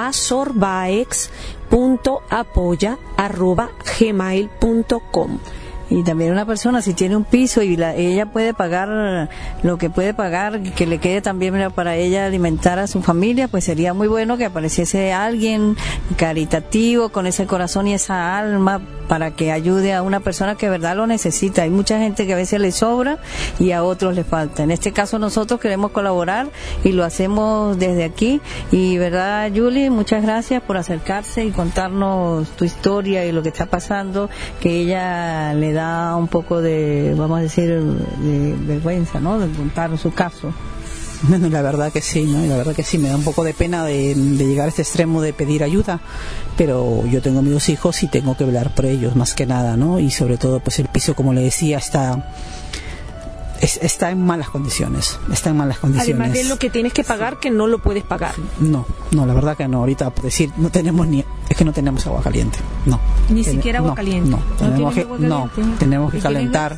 asorbaex punto apoya arroba gmail punto com. Y también una persona, si tiene un piso y la, ella puede pagar lo que puede pagar, que le quede también para ella alimentar a su familia, pues sería muy bueno que apareciese alguien caritativo con ese corazón y esa alma para que ayude a una persona que de verdad lo necesita. Hay mucha gente que a veces le sobra y a otros le falta. En este caso nosotros queremos colaborar y lo hacemos desde aquí. Y verdad, Julie, muchas gracias por acercarse y contarnos tu historia y lo que está pasando, que ella le da un poco de, vamos a decir, de vergüenza, ¿no?, de contar su caso. Bueno, la verdad que sí, ¿no? La verdad que sí, me da un poco de pena de, de llegar a este extremo de pedir ayuda, pero yo tengo mis dos hijos y tengo que velar por ellos más que nada, ¿no? Y sobre todo, pues el piso, como le decía, está es, está en malas condiciones, está en malas condiciones. Además de lo que tienes que pagar, que no lo puedes pagar. No, no, la verdad que no. Ahorita, por decir, no tenemos ni, es que no tenemos agua caliente, no. Ni Ten, siquiera agua no, caliente. No, ¿No tenemos que, agua caliente? no, tenemos que calentar.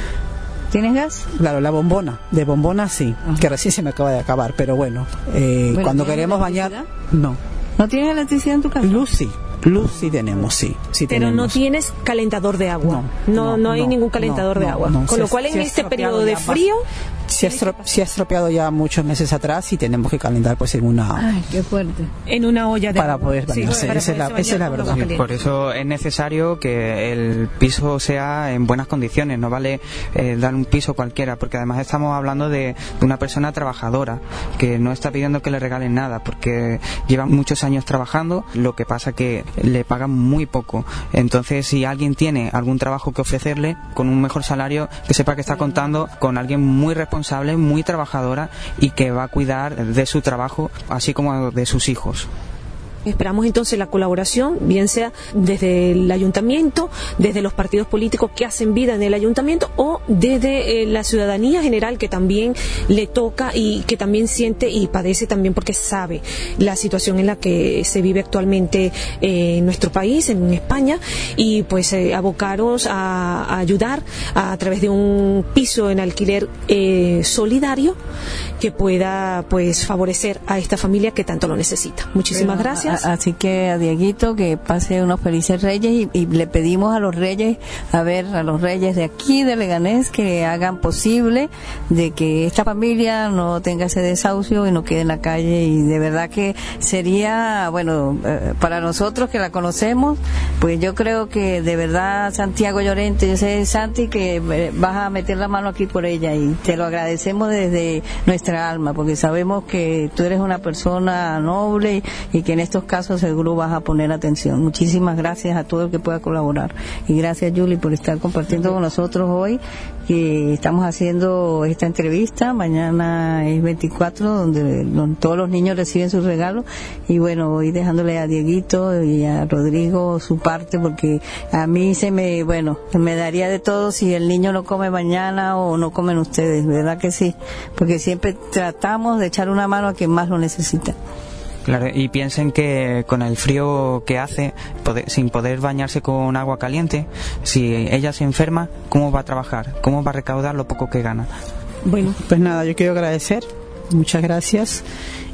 ¿Tienes gas? Claro, la bombona, de bombona sí, ajá, que recién se me acaba de acabar, pero bueno, eh, bueno cuando queremos bañar, no. ¿No tienes electricidad en tu casa? Luz sí, luz sí tenemos, sí. sí pero tenemos. No tienes calentador de agua. No, no, no, no hay no, ningún calentador no, de agua. No, Con lo cual en este periodo de frío... Se ha, estro, se ha estropeado ya muchos meses atrás y tenemos que calentar pues en una... Ay, qué fuerte. En una olla de para agua. Poder bañarse. Sí, para esa, poder esa es la verdad. Sí, por eso es necesario que el piso sea en buenas condiciones, no vale eh, dar un piso cualquiera, porque además estamos hablando de, de una persona trabajadora que no está pidiendo que le regalen nada, porque lleva muchos años trabajando, lo que pasa que le pagan muy poco. Entonces, si alguien tiene algún trabajo que ofrecerle con un mejor salario, que sepa que está contando con alguien muy responsable, muy trabajadora y que va a cuidar de su trabajo así como de sus hijos. Esperamos entonces la colaboración, bien sea desde el ayuntamiento, desde los partidos políticos que hacen vida en el ayuntamiento o desde eh, la ciudadanía general que también le toca y que también siente y padece también porque sabe la situación en la que se vive actualmente eh, en nuestro país, en España, y pues eh, abocaros a, a ayudar a, a través de un piso en alquiler eh, solidario que pueda pues favorecer a esta familia que tanto lo necesita. Muchísimas Pero, gracias. Así que a Dieguito que pase unos felices reyes y, y le pedimos a los reyes, a ver, a los reyes de aquí, de Leganés, que hagan posible de que esta familia no tenga ese desahucio y no quede en la calle. Y de verdad que sería, bueno, eh, para nosotros que la conocemos, pues yo creo que de verdad Santiago Llorente, yo sé, Santi, que eh, vas a meter la mano aquí por ella y te lo agradecemos desde nuestra alma, porque sabemos que tú eres una persona noble y, y que en estos casos seguro vas a poner atención. Muchísimas gracias a todo el que pueda colaborar y gracias, Julie, por estar compartiendo con nosotros hoy, que estamos haciendo esta entrevista. Mañana es veinticuatro, donde todos los niños reciben sus regalos, y bueno, voy dejándole a Dieguito y a Rodrigo su parte, porque a mí se me, bueno, me daría de todo si el niño no come mañana o no comen ustedes, ¿verdad que sí? Porque siempre tratamos de echar una mano a quien más lo necesita. Claro, y piensen que con el frío que hace, poder, sin poder bañarse con agua caliente, si ella se enferma, ¿cómo va a trabajar? ¿Cómo va a recaudar lo poco que gana? Bueno, pues nada, yo quiero agradecer, muchas gracias,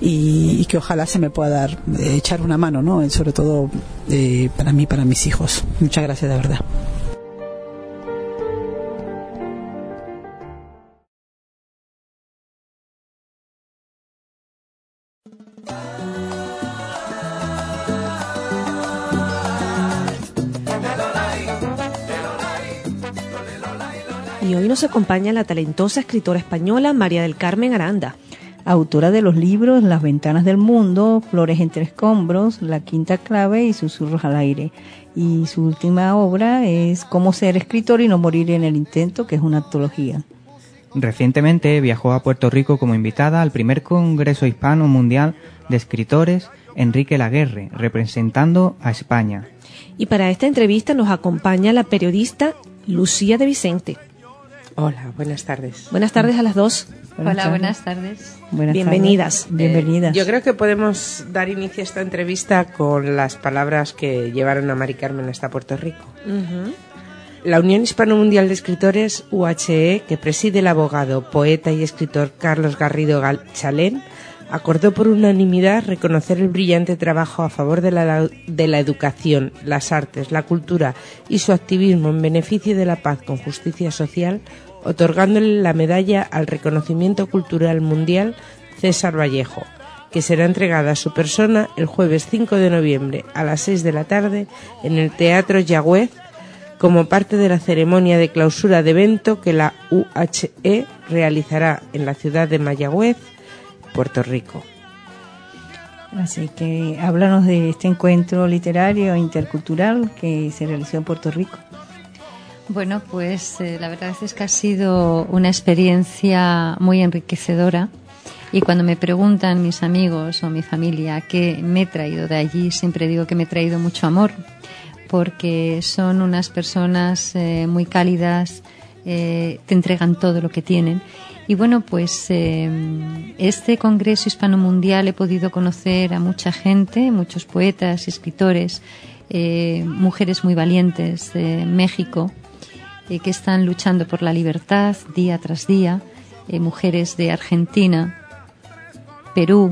y, y que ojalá se me pueda dar, eh, echar una mano, ¿no? Sobre todo eh, para mí, para mis hijos. Muchas gracias, de verdad. Y hoy nos acompaña la talentosa escritora española María del Carmen Aranda, autora de los libros Las ventanas del mundo, Flores entre escombros, La quinta clave y Susurros al aire. Y su última obra es Cómo ser escritor y no morir en el intento, que es una antología. Recientemente viajó a Puerto Rico como invitada al primer Congreso Hispano Mundial de Escritores Enrique Laguerre, representando a España. Y para esta entrevista nos acompaña la periodista Lucía de Vicente. Hola, buenas tardes. Buenas tardes a las dos. Buenas Hola, tardes. buenas tardes. Buenas Bienvenidas. Tardes. Bienvenidas. Eh, yo creo que podemos dar inicio a esta entrevista con las palabras que llevaron a Mari Carmen hasta Puerto Rico. Uh-huh. La Unión Hispano Mundial de Escritores, U H E, que preside el abogado, poeta y escritor Carlos Garrido Chalén, acordó por unanimidad reconocer el brillante trabajo a favor de la, de la educación, las artes, la cultura y su activismo en beneficio de la paz con justicia social, otorgándole la medalla al reconocimiento cultural mundial César Vallejo, que será entregada a su persona el jueves cinco de noviembre a las seis de la tarde en el Teatro Yagüez, como parte de la ceremonia de clausura de evento que la U H E realizará en la ciudad de Mayagüez, Puerto Rico. Así que háblanos de este encuentro literario e intercultural que se realizó en Puerto Rico. Bueno, pues eh, la verdad es que ha sido una experiencia muy enriquecedora, y cuando me preguntan mis amigos o mi familia qué me he traído de allí, siempre digo que me he traído mucho amor, porque son unas personas eh, muy cálidas, eh, te entregan todo lo que tienen. Y bueno, pues eh, este Congreso Hispano-Mundial he podido conocer a mucha gente, muchos poetas, escritores, eh, mujeres muy valientes de México, eh, que están luchando por la libertad día tras día, eh, mujeres de Argentina, Perú,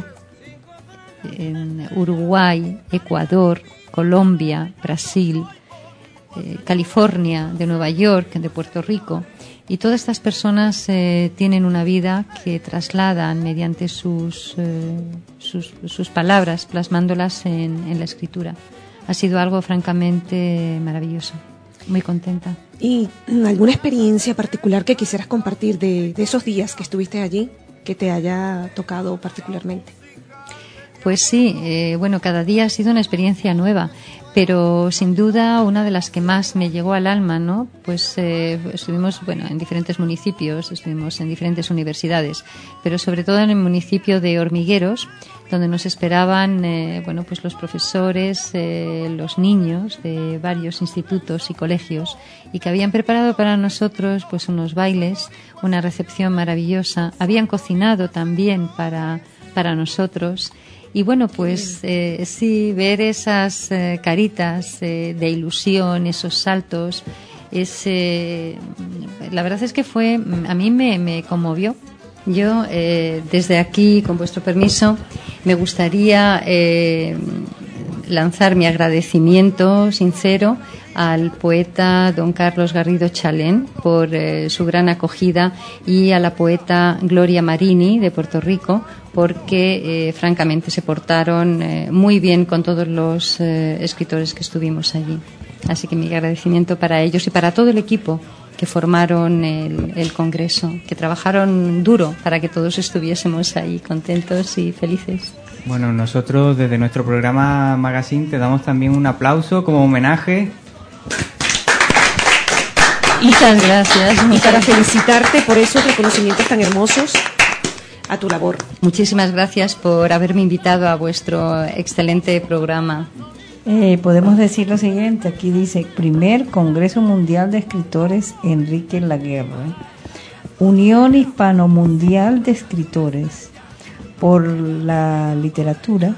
en Uruguay, Ecuador, Colombia, Brasil, eh, California, de Nueva York, de Puerto Rico. Y todas estas personas eh, tienen una vida que trasladan mediante sus, eh, sus, sus palabras, plasmándolas en, en la escritura. Ha sido algo francamente maravilloso. Muy contenta. ¿Y alguna experiencia particular que quisieras compartir de, de esos días que estuviste allí, que te haya tocado particularmente? Pues sí, eh, bueno, cada día ha sido una experiencia nueva, pero sin duda una de las que más me llegó al alma, ¿no? Pues eh, estuvimos, bueno, en diferentes municipios, estuvimos en diferentes universidades, pero sobre todo en el municipio de Hormigueros, donde nos esperaban, eh, bueno, pues los profesores, eh, los niños de varios institutos y colegios, y que habían preparado para nosotros, pues, unos bailes, una recepción maravillosa. Habían cocinado también para para nosotros. Y bueno, pues eh, sí, ver esas eh, caritas eh, de ilusión, esos saltos, ese, la verdad es que fue, a mí me, me conmovió. Yo, eh, desde aquí, con vuestro permiso, me gustaría eh, lanzar mi agradecimiento sincero al poeta don Carlos Garrido Chalén por eh, su gran acogida, y a la poeta Gloria Marini de Puerto Rico, porque eh, francamente se portaron eh, muy bien con todos los eh, escritores que estuvimos allí. Así que mi agradecimiento para ellos y para todo el equipo que formaron el, el congreso, que trabajaron duro para que todos estuviésemos ahí contentos y felices. Bueno, nosotros desde nuestro programa Magazine te damos también un aplauso como homenaje. Muchas gracias. Y para felicitarte por esos reconocimientos tan hermosos a tu labor. Muchísimas gracias por haberme invitado a vuestro excelente programa. Eh, podemos decir lo siguiente, aquí dice: Primer Congreso Mundial de Escritores Enrique Laguerre, Unión Hispano-Mundial de Escritores por la literatura,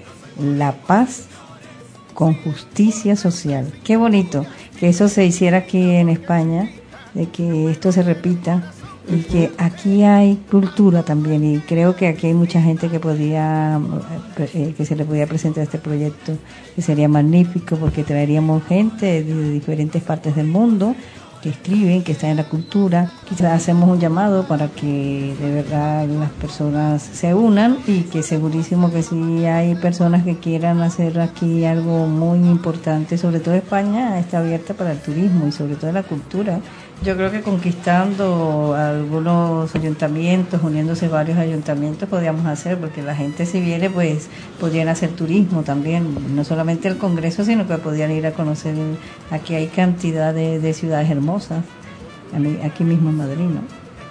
la paz con justicia social. Qué bonito que eso se hiciera aquí en España, de que esto se repita, y que aquí hay cultura también, y creo que aquí hay mucha gente que podía eh, que se le podía presentar este proyecto, que sería magnífico, porque traeríamos gente de diferentes partes del mundo que escriben, que están en la cultura. Quizás hacemos un llamado para que de verdad las personas se unan, y que segurísimo que si hay personas que quieran hacer aquí algo muy importante, sobre todo España está abierta para el turismo y sobre todo la cultura. Yo creo que conquistando algunos ayuntamientos, uniéndose varios ayuntamientos, podríamos hacer, porque la gente, si viene, pues podrían hacer turismo también, no solamente el Congreso, sino que podrían ir a conocer. Aquí hay cantidad de, de ciudades hermosas, aquí mismo en Madrid, ¿no?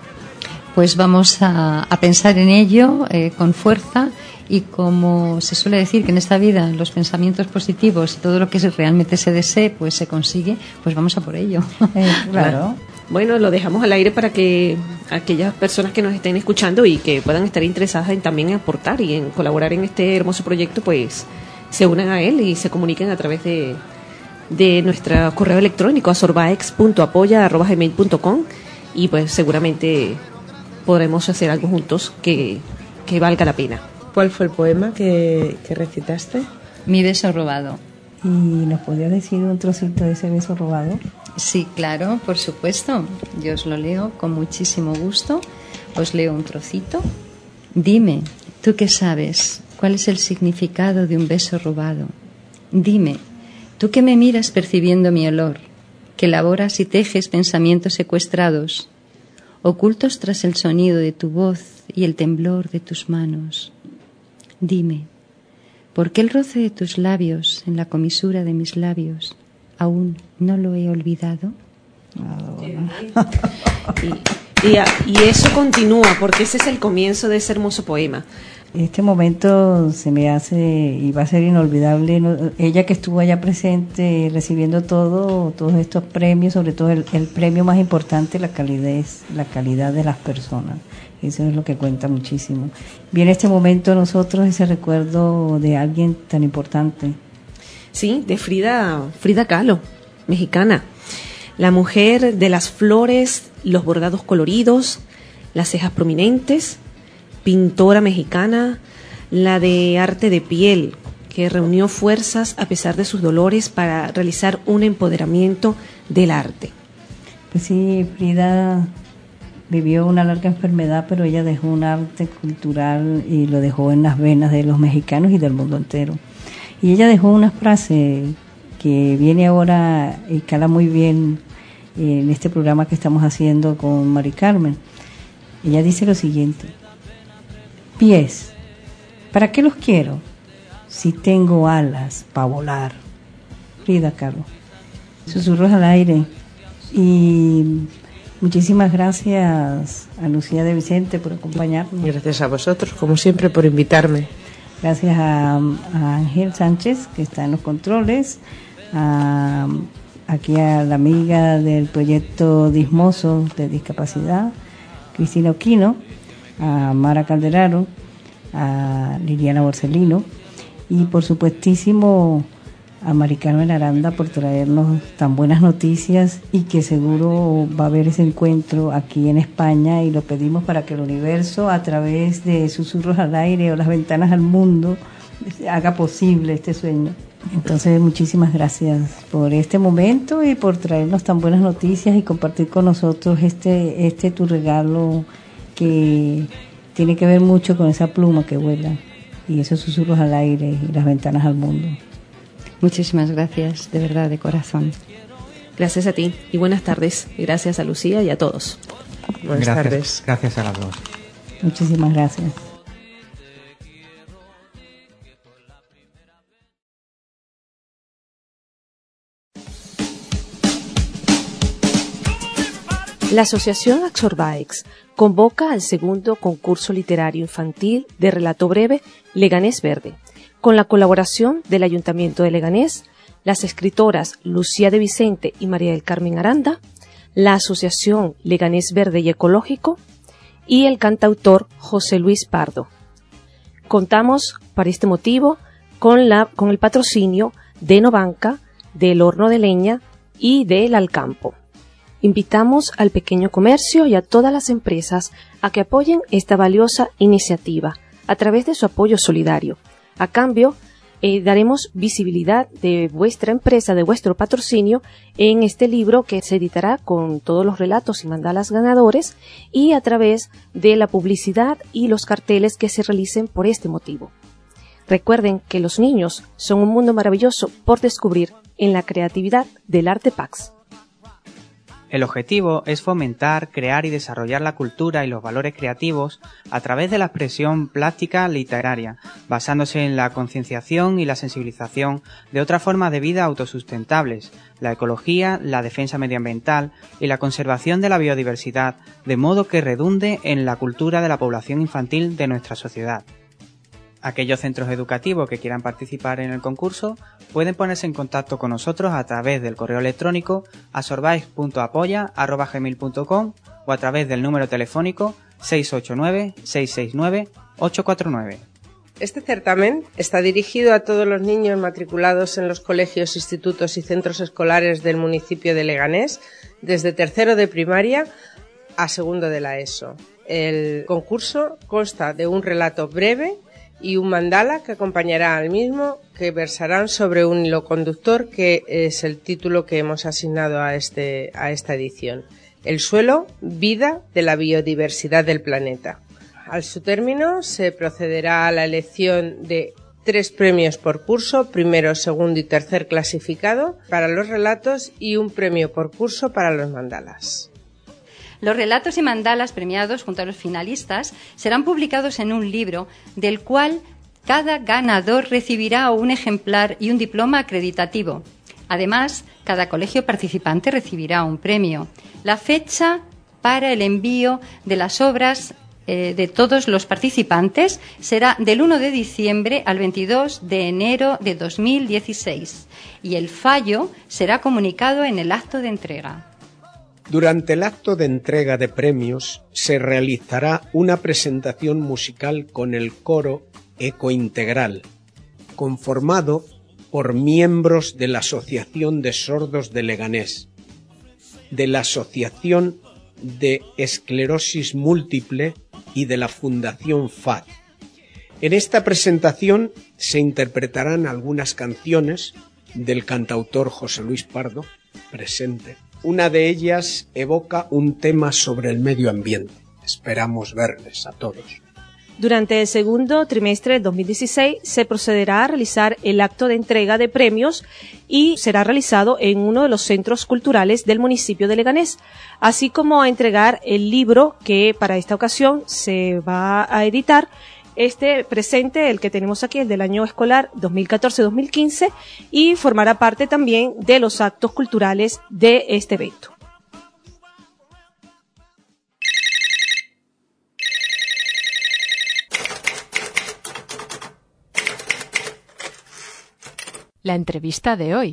Pues vamos a, a pensar en ello eh, con fuerza, y como se suele decir que en esta vida los pensamientos positivos y todo lo que realmente se desee pues se consigue, pues vamos a por ello. Eh, claro. Bueno, lo dejamos al aire para que aquellas personas que nos estén escuchando y que puedan estar interesadas en también aportar y en colaborar en este hermoso proyecto, pues se unan a él y se comuniquen a través de, de nuestro correo electrónico a sorbaex punto apoya arroba gmail punto com, y pues seguramente podremos hacer algo juntos que, que valga la pena. ¿Cuál fue el poema que, que recitaste? Mi beso robado. ¿Y nos podría decir un trocito de ese beso robado? Sí, claro, por supuesto. Yo os lo leo con muchísimo gusto. Os leo un trocito. Dime, tú que sabes, ¿cuál es el significado de un beso robado? Dime, tú que me miras percibiendo mi olor, que elaboras y tejes pensamientos secuestrados, ocultos tras el sonido de tu voz y el temblor de tus manos. Dime, ¿por qué el roce de tus labios en la comisura de mis labios aún no lo he olvidado? y, y, y eso continúa, porque ese es el comienzo de ese hermoso poema. Este momento se me hace y va a ser inolvidable. Ella que estuvo allá presente recibiendo todo, todos estos premios, sobre todo el, el premio más importante, la calidad, la calidad de las personas. Eso es lo que cuenta muchísimo. Viene este momento a nosotros ese recuerdo de alguien tan importante. Sí, de Frida, Frida Kahlo, mexicana. La mujer de las flores, los bordados coloridos, las cejas prominentes, pintora mexicana, la de arte de piel, que reunió fuerzas a pesar de sus dolores para realizar un empoderamiento del arte. Pues sí, Frida vivió una larga enfermedad, pero ella dejó un arte cultural y lo dejó en las venas de los mexicanos y del mundo entero. Y ella dejó una frase que viene ahora y cala muy bien en este programa que estamos haciendo con Mari Carmen. Ella dice lo siguiente: pies, ¿para qué los quiero si tengo alas para volar? Frida Kahlo. Susurros al aire. Y muchísimas gracias a Lucía de Vicente por acompañarnos. Gracias a vosotros, como siempre, por invitarme. Gracias a, a Ángel Sánchez, que está en los controles, a, aquí a la amiga del proyecto Dismoso de Discapacidad, Cristina Oquino, a Mara Calderaro, a Liliana Borsellino y por supuestísimo a Mari Carmen Aranda por traernos tan buenas noticias, y que seguro va a haber ese encuentro aquí en España, y lo pedimos para que el universo, a través de Susurros al Aire o las ventanas al mundo, haga posible este sueño. Entonces, muchísimas gracias por este momento y por traernos tan buenas noticias y compartir con nosotros este, este tu regalo, que tiene que ver mucho con esa pluma que vuela y esos susurros al aire y las ventanas al mundo. Muchísimas gracias, de verdad, de corazón. Gracias a ti y buenas tardes. Gracias a Lucía y a todos. Buenas gracias, tardes. Gracias a las dos. Muchísimas gracias. La Asociación Axorbaex convoca al segundo concurso literario infantil de relato breve Leganés Verde, con la colaboración del Ayuntamiento de Leganés, las escritoras Lucía de Vicente y María del Carmen Aranda, la Asociación Leganés Verde y Ecológico y el cantautor José Luis Pardo. Contamos, para este motivo, con, la, con el patrocinio de Novanca, del Horno de Leña y del Alcampo. Invitamos al pequeño comercio y a todas las empresas a que apoyen esta valiosa iniciativa a través de su apoyo solidario. A cambio, eh, daremos visibilidad de vuestra empresa, de vuestro patrocinio, en este libro que se editará con todos los relatos y mandalas ganadores, y a través de la publicidad y los carteles que se realicen por este motivo. Recuerden que los niños son un mundo maravilloso por descubrir en la creatividad del Arte Pax. El objetivo es fomentar, crear y desarrollar la cultura y los valores creativos a través de la expresión plástica literaria, basándose en la concienciación y la sensibilización de otras formas de vida autosustentables, la ecología, la defensa medioambiental y la conservación de la biodiversidad, de modo que redunde en la cultura de la población infantil de nuestra sociedad. Aquellos centros educativos que quieran participar en el concurso pueden ponerse en contacto con nosotros a través del correo electrónico axorbaex punto apoya arroba gmail punto com o a través del número telefónico seis ocho nueve, seis seis nueve, ocho cuatro nueve. Este certamen está dirigido a todos los niños matriculados en los colegios, institutos y centros escolares del municipio de Leganés, desde tercero de primaria a segundo de la ESO. El concurso consta de un relato breve y un mandala que acompañará al mismo, que versarán sobre un hilo conductor, que es el título que hemos asignado a, este, a esta edición. El suelo, vida de la biodiversidad del planeta. Al su término se procederá a la elección de tres premios por curso, primero, segundo y tercer clasificado para los relatos y un premio por curso para los mandalas. Los relatos y mandalas premiados junto a los finalistas serán publicados en un libro del cual cada ganador recibirá un ejemplar y un diploma acreditativo. Además, cada colegio participante recibirá un premio. La fecha para el envío de las obras eh, de todos los participantes será del uno de diciembre al veintidós de enero de dos mil dieciséis y el fallo será comunicado en el acto de entrega. Durante el acto de entrega de premios se realizará una presentación musical con el coro Ecointegral, conformado por miembros de la Asociación de Sordos de Leganés, de la Asociación de Esclerosis Múltiple y de la Fundación F A D. En esta presentación se interpretarán algunas canciones del cantautor José Luis Pardo, presente. Una de ellas evoca un tema sobre el medio ambiente. Esperamos verles a todos. Durante el segundo trimestre de dos mil dieciséis se procederá a realizar el acto de entrega de premios y será realizado en uno de los centros culturales del municipio de Leganés, así como a entregar el libro que para esta ocasión se va a editar, este presente, el que tenemos aquí, el del año escolar dos mil catorce dos mil quince, y formará parte también de los actos culturales de este evento. La entrevista de hoy.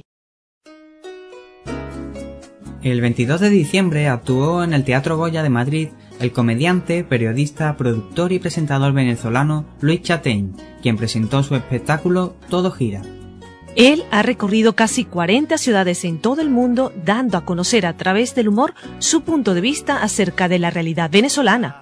El veintidós de diciembre actuó en el Teatro Goya de Madrid el comediante, periodista, productor y presentador venezolano Luis Chatein, quien presentó su espectáculo Todo Gira. Él ha recorrido casi cuarenta ciudades en todo el mundo, dando a conocer a través del humor su punto de vista acerca de la realidad venezolana.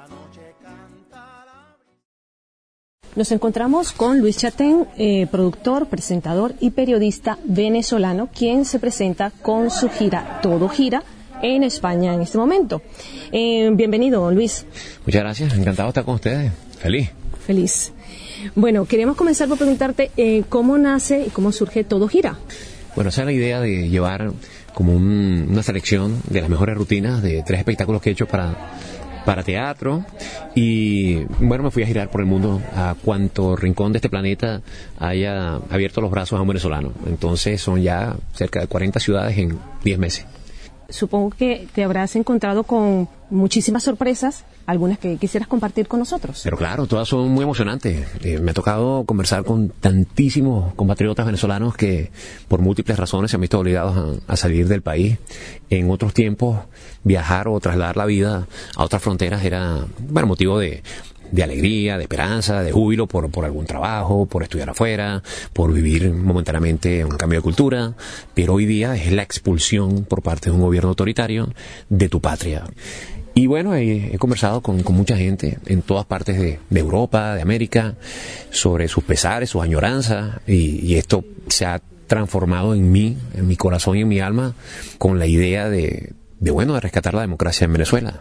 Nos encontramos con Luis Chatein, eh, productor, presentador y periodista venezolano, quien se presenta con su gira Todo Gira en España en este momento. Eh, bienvenido, Luis. Muchas gracias, encantado de estar con ustedes. Feliz. Feliz. Bueno, queríamos comenzar por preguntarte eh, cómo nace y cómo surge Todo Gira. Bueno, esa es la idea de llevar como un, una selección de las mejores rutinas de tres espectáculos que he hecho para... para teatro, y bueno, me fui a girar por el mundo a cuanto rincón de este planeta haya abierto los brazos a un venezolano. Entonces son ya cerca de cuarenta ciudades en diez meses. Supongo que te habrás encontrado con muchísimas sorpresas, algunas que quisieras compartir con nosotros. Pero claro, todas son muy emocionantes. Eh, me ha tocado conversar con tantísimos compatriotas venezolanos que por múltiples razones se han visto obligados a, a salir del país. En otros tiempos, viajar o trasladar la vida a otras fronteras era, bueno, motivo de... de alegría, de esperanza, de júbilo por, por algún trabajo, por estudiar afuera, por vivir momentáneamente un cambio de cultura, pero hoy día es la expulsión por parte de un gobierno autoritario de tu patria. Y bueno, he, he conversado con, con mucha gente en todas partes de, de Europa, de América, sobre sus pesares, sus añoranzas, y, y esto se ha transformado en mí, en mi corazón y en mi alma, con la idea de, de bueno, de rescatar la democracia en Venezuela.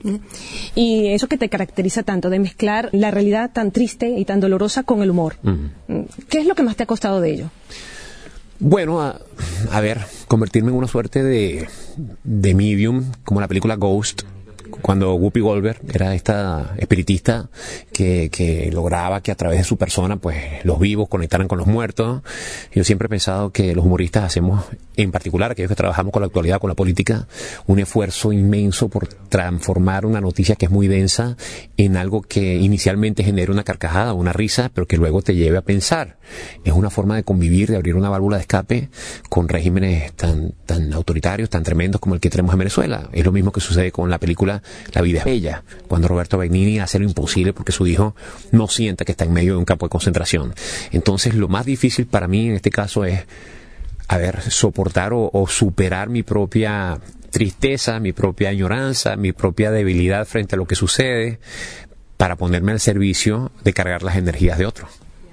Y eso que te caracteriza tanto, de mezclar la realidad tan triste y tan dolorosa con el humor. Uh-huh. ¿Qué es lo que más te ha costado de ello? Bueno, a, a ver, convertirme en una suerte de, de medium, como la película Ghost, cuando Whoopi Goldberg era esta espiritista que, que lograba que a través de su persona pues los vivos conectaran con los muertos. Yo siempre he pensado que los humoristas hacemos, en particular aquellos que trabajamos con la actualidad, con la política, un esfuerzo inmenso por transformar una noticia que es muy densa en algo que inicialmente genere una carcajada o una risa, pero que luego te lleve a pensar. Es una forma de convivir, de abrir una válvula de escape con regímenes tan, tan autoritarios, tan tremendos como el que tenemos en Venezuela. Es lo mismo que sucede con la película La vida es bella, cuando Roberto Benigni hace lo imposible porque su hijo no sienta que está en medio de un campo de concentración. Entonces lo más difícil para mí en este caso es, a ver, soportar o, o superar mi propia tristeza, mi propia añoranza, mi propia debilidad frente a lo que sucede, para ponerme al servicio de cargar las energías de otros.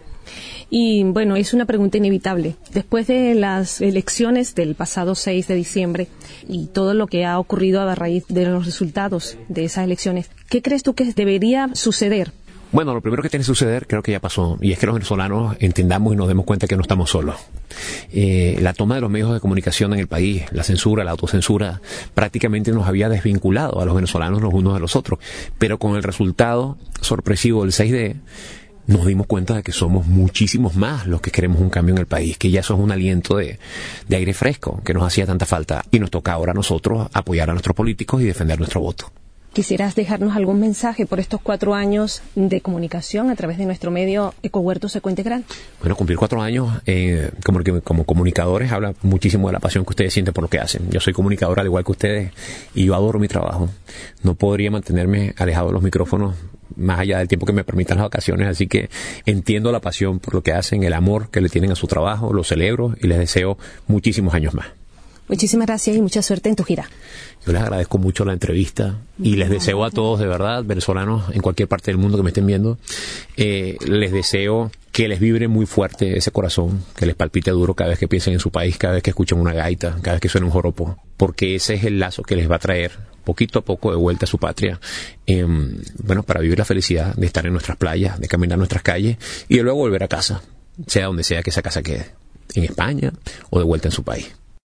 Y bueno, es una pregunta inevitable. Después de las elecciones del pasado seis de diciembre y todo lo que ha ocurrido a raíz de los resultados de esas elecciones, ¿qué crees tú que debería suceder Bueno, lo primero que tiene que suceder, creo que ya pasó, y es que los venezolanos entendamos y nos demos cuenta que no estamos solos. Eh, la toma de los medios de comunicación en el país, la censura, la autocensura, prácticamente nos había desvinculado a los venezolanos los unos de los otros. Pero con el resultado sorpresivo del seis de, nos dimos cuenta de que somos muchísimos más los que queremos un cambio en el país, que ya eso es un aliento de, de aire fresco que nos hacía tanta falta, y nos toca ahora a nosotros apoyar a nuestros políticos y defender nuestro voto. ¿Quisieras dejarnos algún mensaje por estos cuatro años de comunicación a través de nuestro medio Ecohuertos Ecointegral? Bueno, cumplir cuatro años eh, como, como comunicadores habla muchísimo de la pasión que ustedes sienten por lo que hacen. Yo soy comunicador al igual que ustedes y yo adoro mi trabajo. No podría mantenerme alejado de los micrófonos más allá del tiempo que me permitan las vacaciones, así que entiendo la pasión por lo que hacen, el amor que le tienen a su trabajo, lo celebro y les deseo muchísimos años más. Muchísimas gracias y mucha suerte en tu gira. Yo les agradezco mucho la entrevista y les deseo a todos, de verdad, venezolanos en cualquier parte del mundo que me estén viendo, eh, les deseo que les vibre muy fuerte ese corazón, que les palpite duro cada vez que piensen en su país, cada vez que escuchen una gaita, cada vez que suena un joropo, porque ese es el lazo que les va a traer poquito a poco de vuelta a su patria, eh, bueno, para vivir la felicidad de estar en nuestras playas, de caminar nuestras calles y de luego volver a casa, sea donde sea que esa casa quede, en España o de vuelta en su país.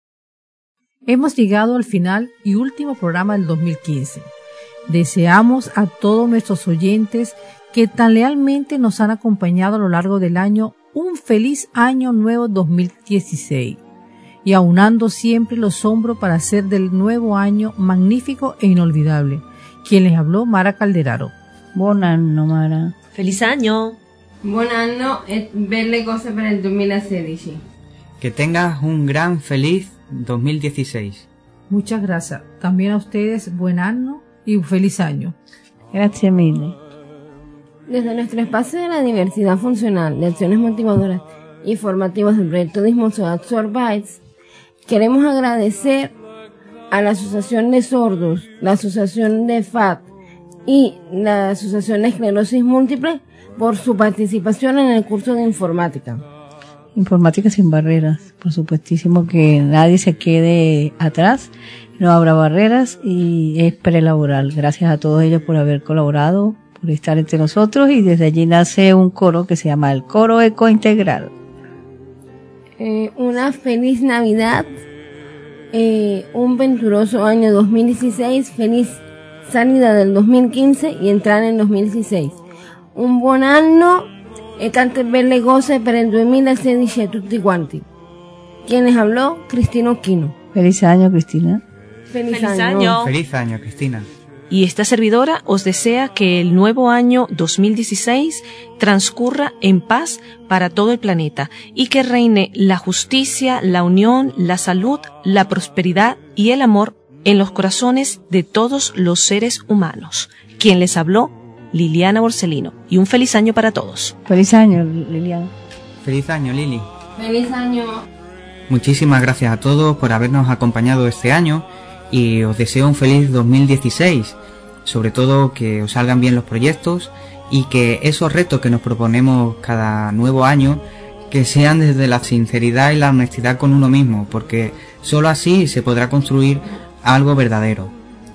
Hemos llegado al final y último programa del dos mil quince. Deseamos a todos nuestros oyentes que tan lealmente nos han acompañado a lo largo del año un feliz año nuevo dos mil dieciséis y aunando siempre los hombros para hacer del nuevo año magnífico e inolvidable. Quien les habló, Mara Calderaro. Buon anno, Mara. Feliz año. Buon anno e belle cose per il duemilasedici. Que tengas un gran feliz dos mil dieciséis. Muchas gracias. También a ustedes, buen año y un feliz año. Gracias mille. Desde nuestro espacio de la diversidad funcional de acciones motivadoras y formativas del proyecto Dismosodat Sorbites, queremos agradecer a la Asociación de Sordos, la Asociación de F A T y la Asociación de Esclerosis Múltiple por su participación en el curso de informática. Informática sin barreras, por supuestísimo que nadie se quede atrás, no habrá barreras y es prelaboral. Gracias a todos ellos por haber colaborado, por estar entre nosotros y desde allí nace un coro que se llama el Coro Ecointegral. Eh, una feliz Navidad, eh, un venturoso año dos mil dieciséis, feliz salida del dos mil quince y entrar en dos mil dieciséis. Un buon anno e tante belle cose per il duemilasedici a tutti quanti. Quien les habló, Cristina Oquino. Feliz año, Cristina. Feliz, Feliz año. año. Feliz año, Cristina. Y esta servidora os desea que el nuevo año dos mil dieciséis transcurra en paz para todo el planeta y que reine la justicia, la unión, la salud, la prosperidad y el amor en los corazones de todos los seres humanos. Quien les habló, Liliana Borsellino, y un feliz año para todos. Feliz año, Liliana. Feliz año, Lili. Feliz año. Muchísimas gracias a todos por habernos acompañado este año y os deseo un feliz dos mil dieciséis. Sobre todo que os salgan bien los proyectos y que esos retos que nos proponemos cada nuevo año que sean desde la sinceridad y la honestidad con uno mismo, porque solo así se podrá construir algo verdadero.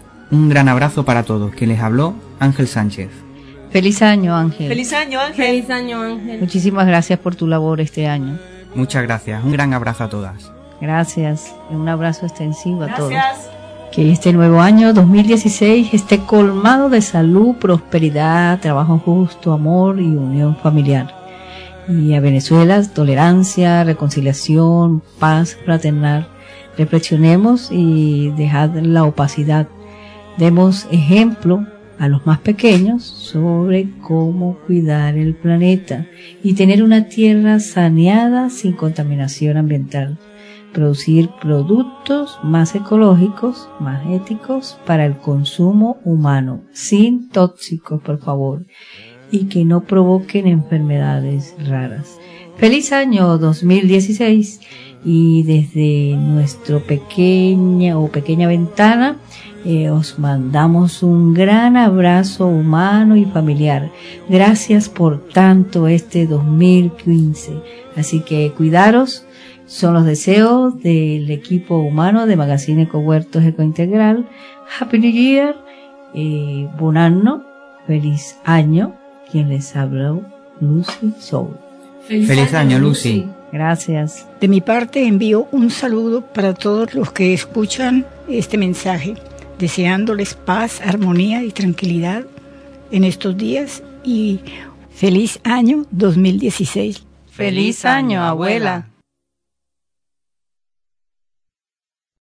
Un gran abrazo para todos. Quien les habló, Ángel Sánchez. Feliz año, Ángel. Feliz año, Ángel. Feliz año, Ángel. Muchísimas gracias por tu labor este año. Muchas gracias. Un gran abrazo a todas. Gracias. Un abrazo extensivo a gracias. todos. Que este nuevo año dos mil dieciséis esté colmado de salud, prosperidad, trabajo justo, amor y unión familiar. Y a Venezuela, tolerancia, reconciliación, paz fraternal. Reflexionemos y dejad la opacidad. Demos ejemplo a los más pequeños sobre cómo cuidar el planeta y tener una tierra saneada sin contaminación ambiental. Producir productos más ecológicos, más éticos para el consumo humano, sin tóxicos, por favor, y que no provoquen enfermedades raras. Feliz año dos mil dieciséis y desde nuestra pequeña o pequeña ventana Eh, os mandamos un gran abrazo humano y familiar. Gracias por tanto este dos mil quince. Así que cuidaros. Son los deseos del equipo humano de Magazine Ecohuertos Ecointegral. Happy New Year. Eh, buen anno. Feliz año. Quien les habló, Lucy Soul. Feliz, Feliz año, año, Lucy. Gracias. De mi parte envío un saludo para todos los que escuchan este mensaje, deseándoles paz, armonía y tranquilidad en estos días y feliz año dos mil dieciséis. Feliz año, abuela.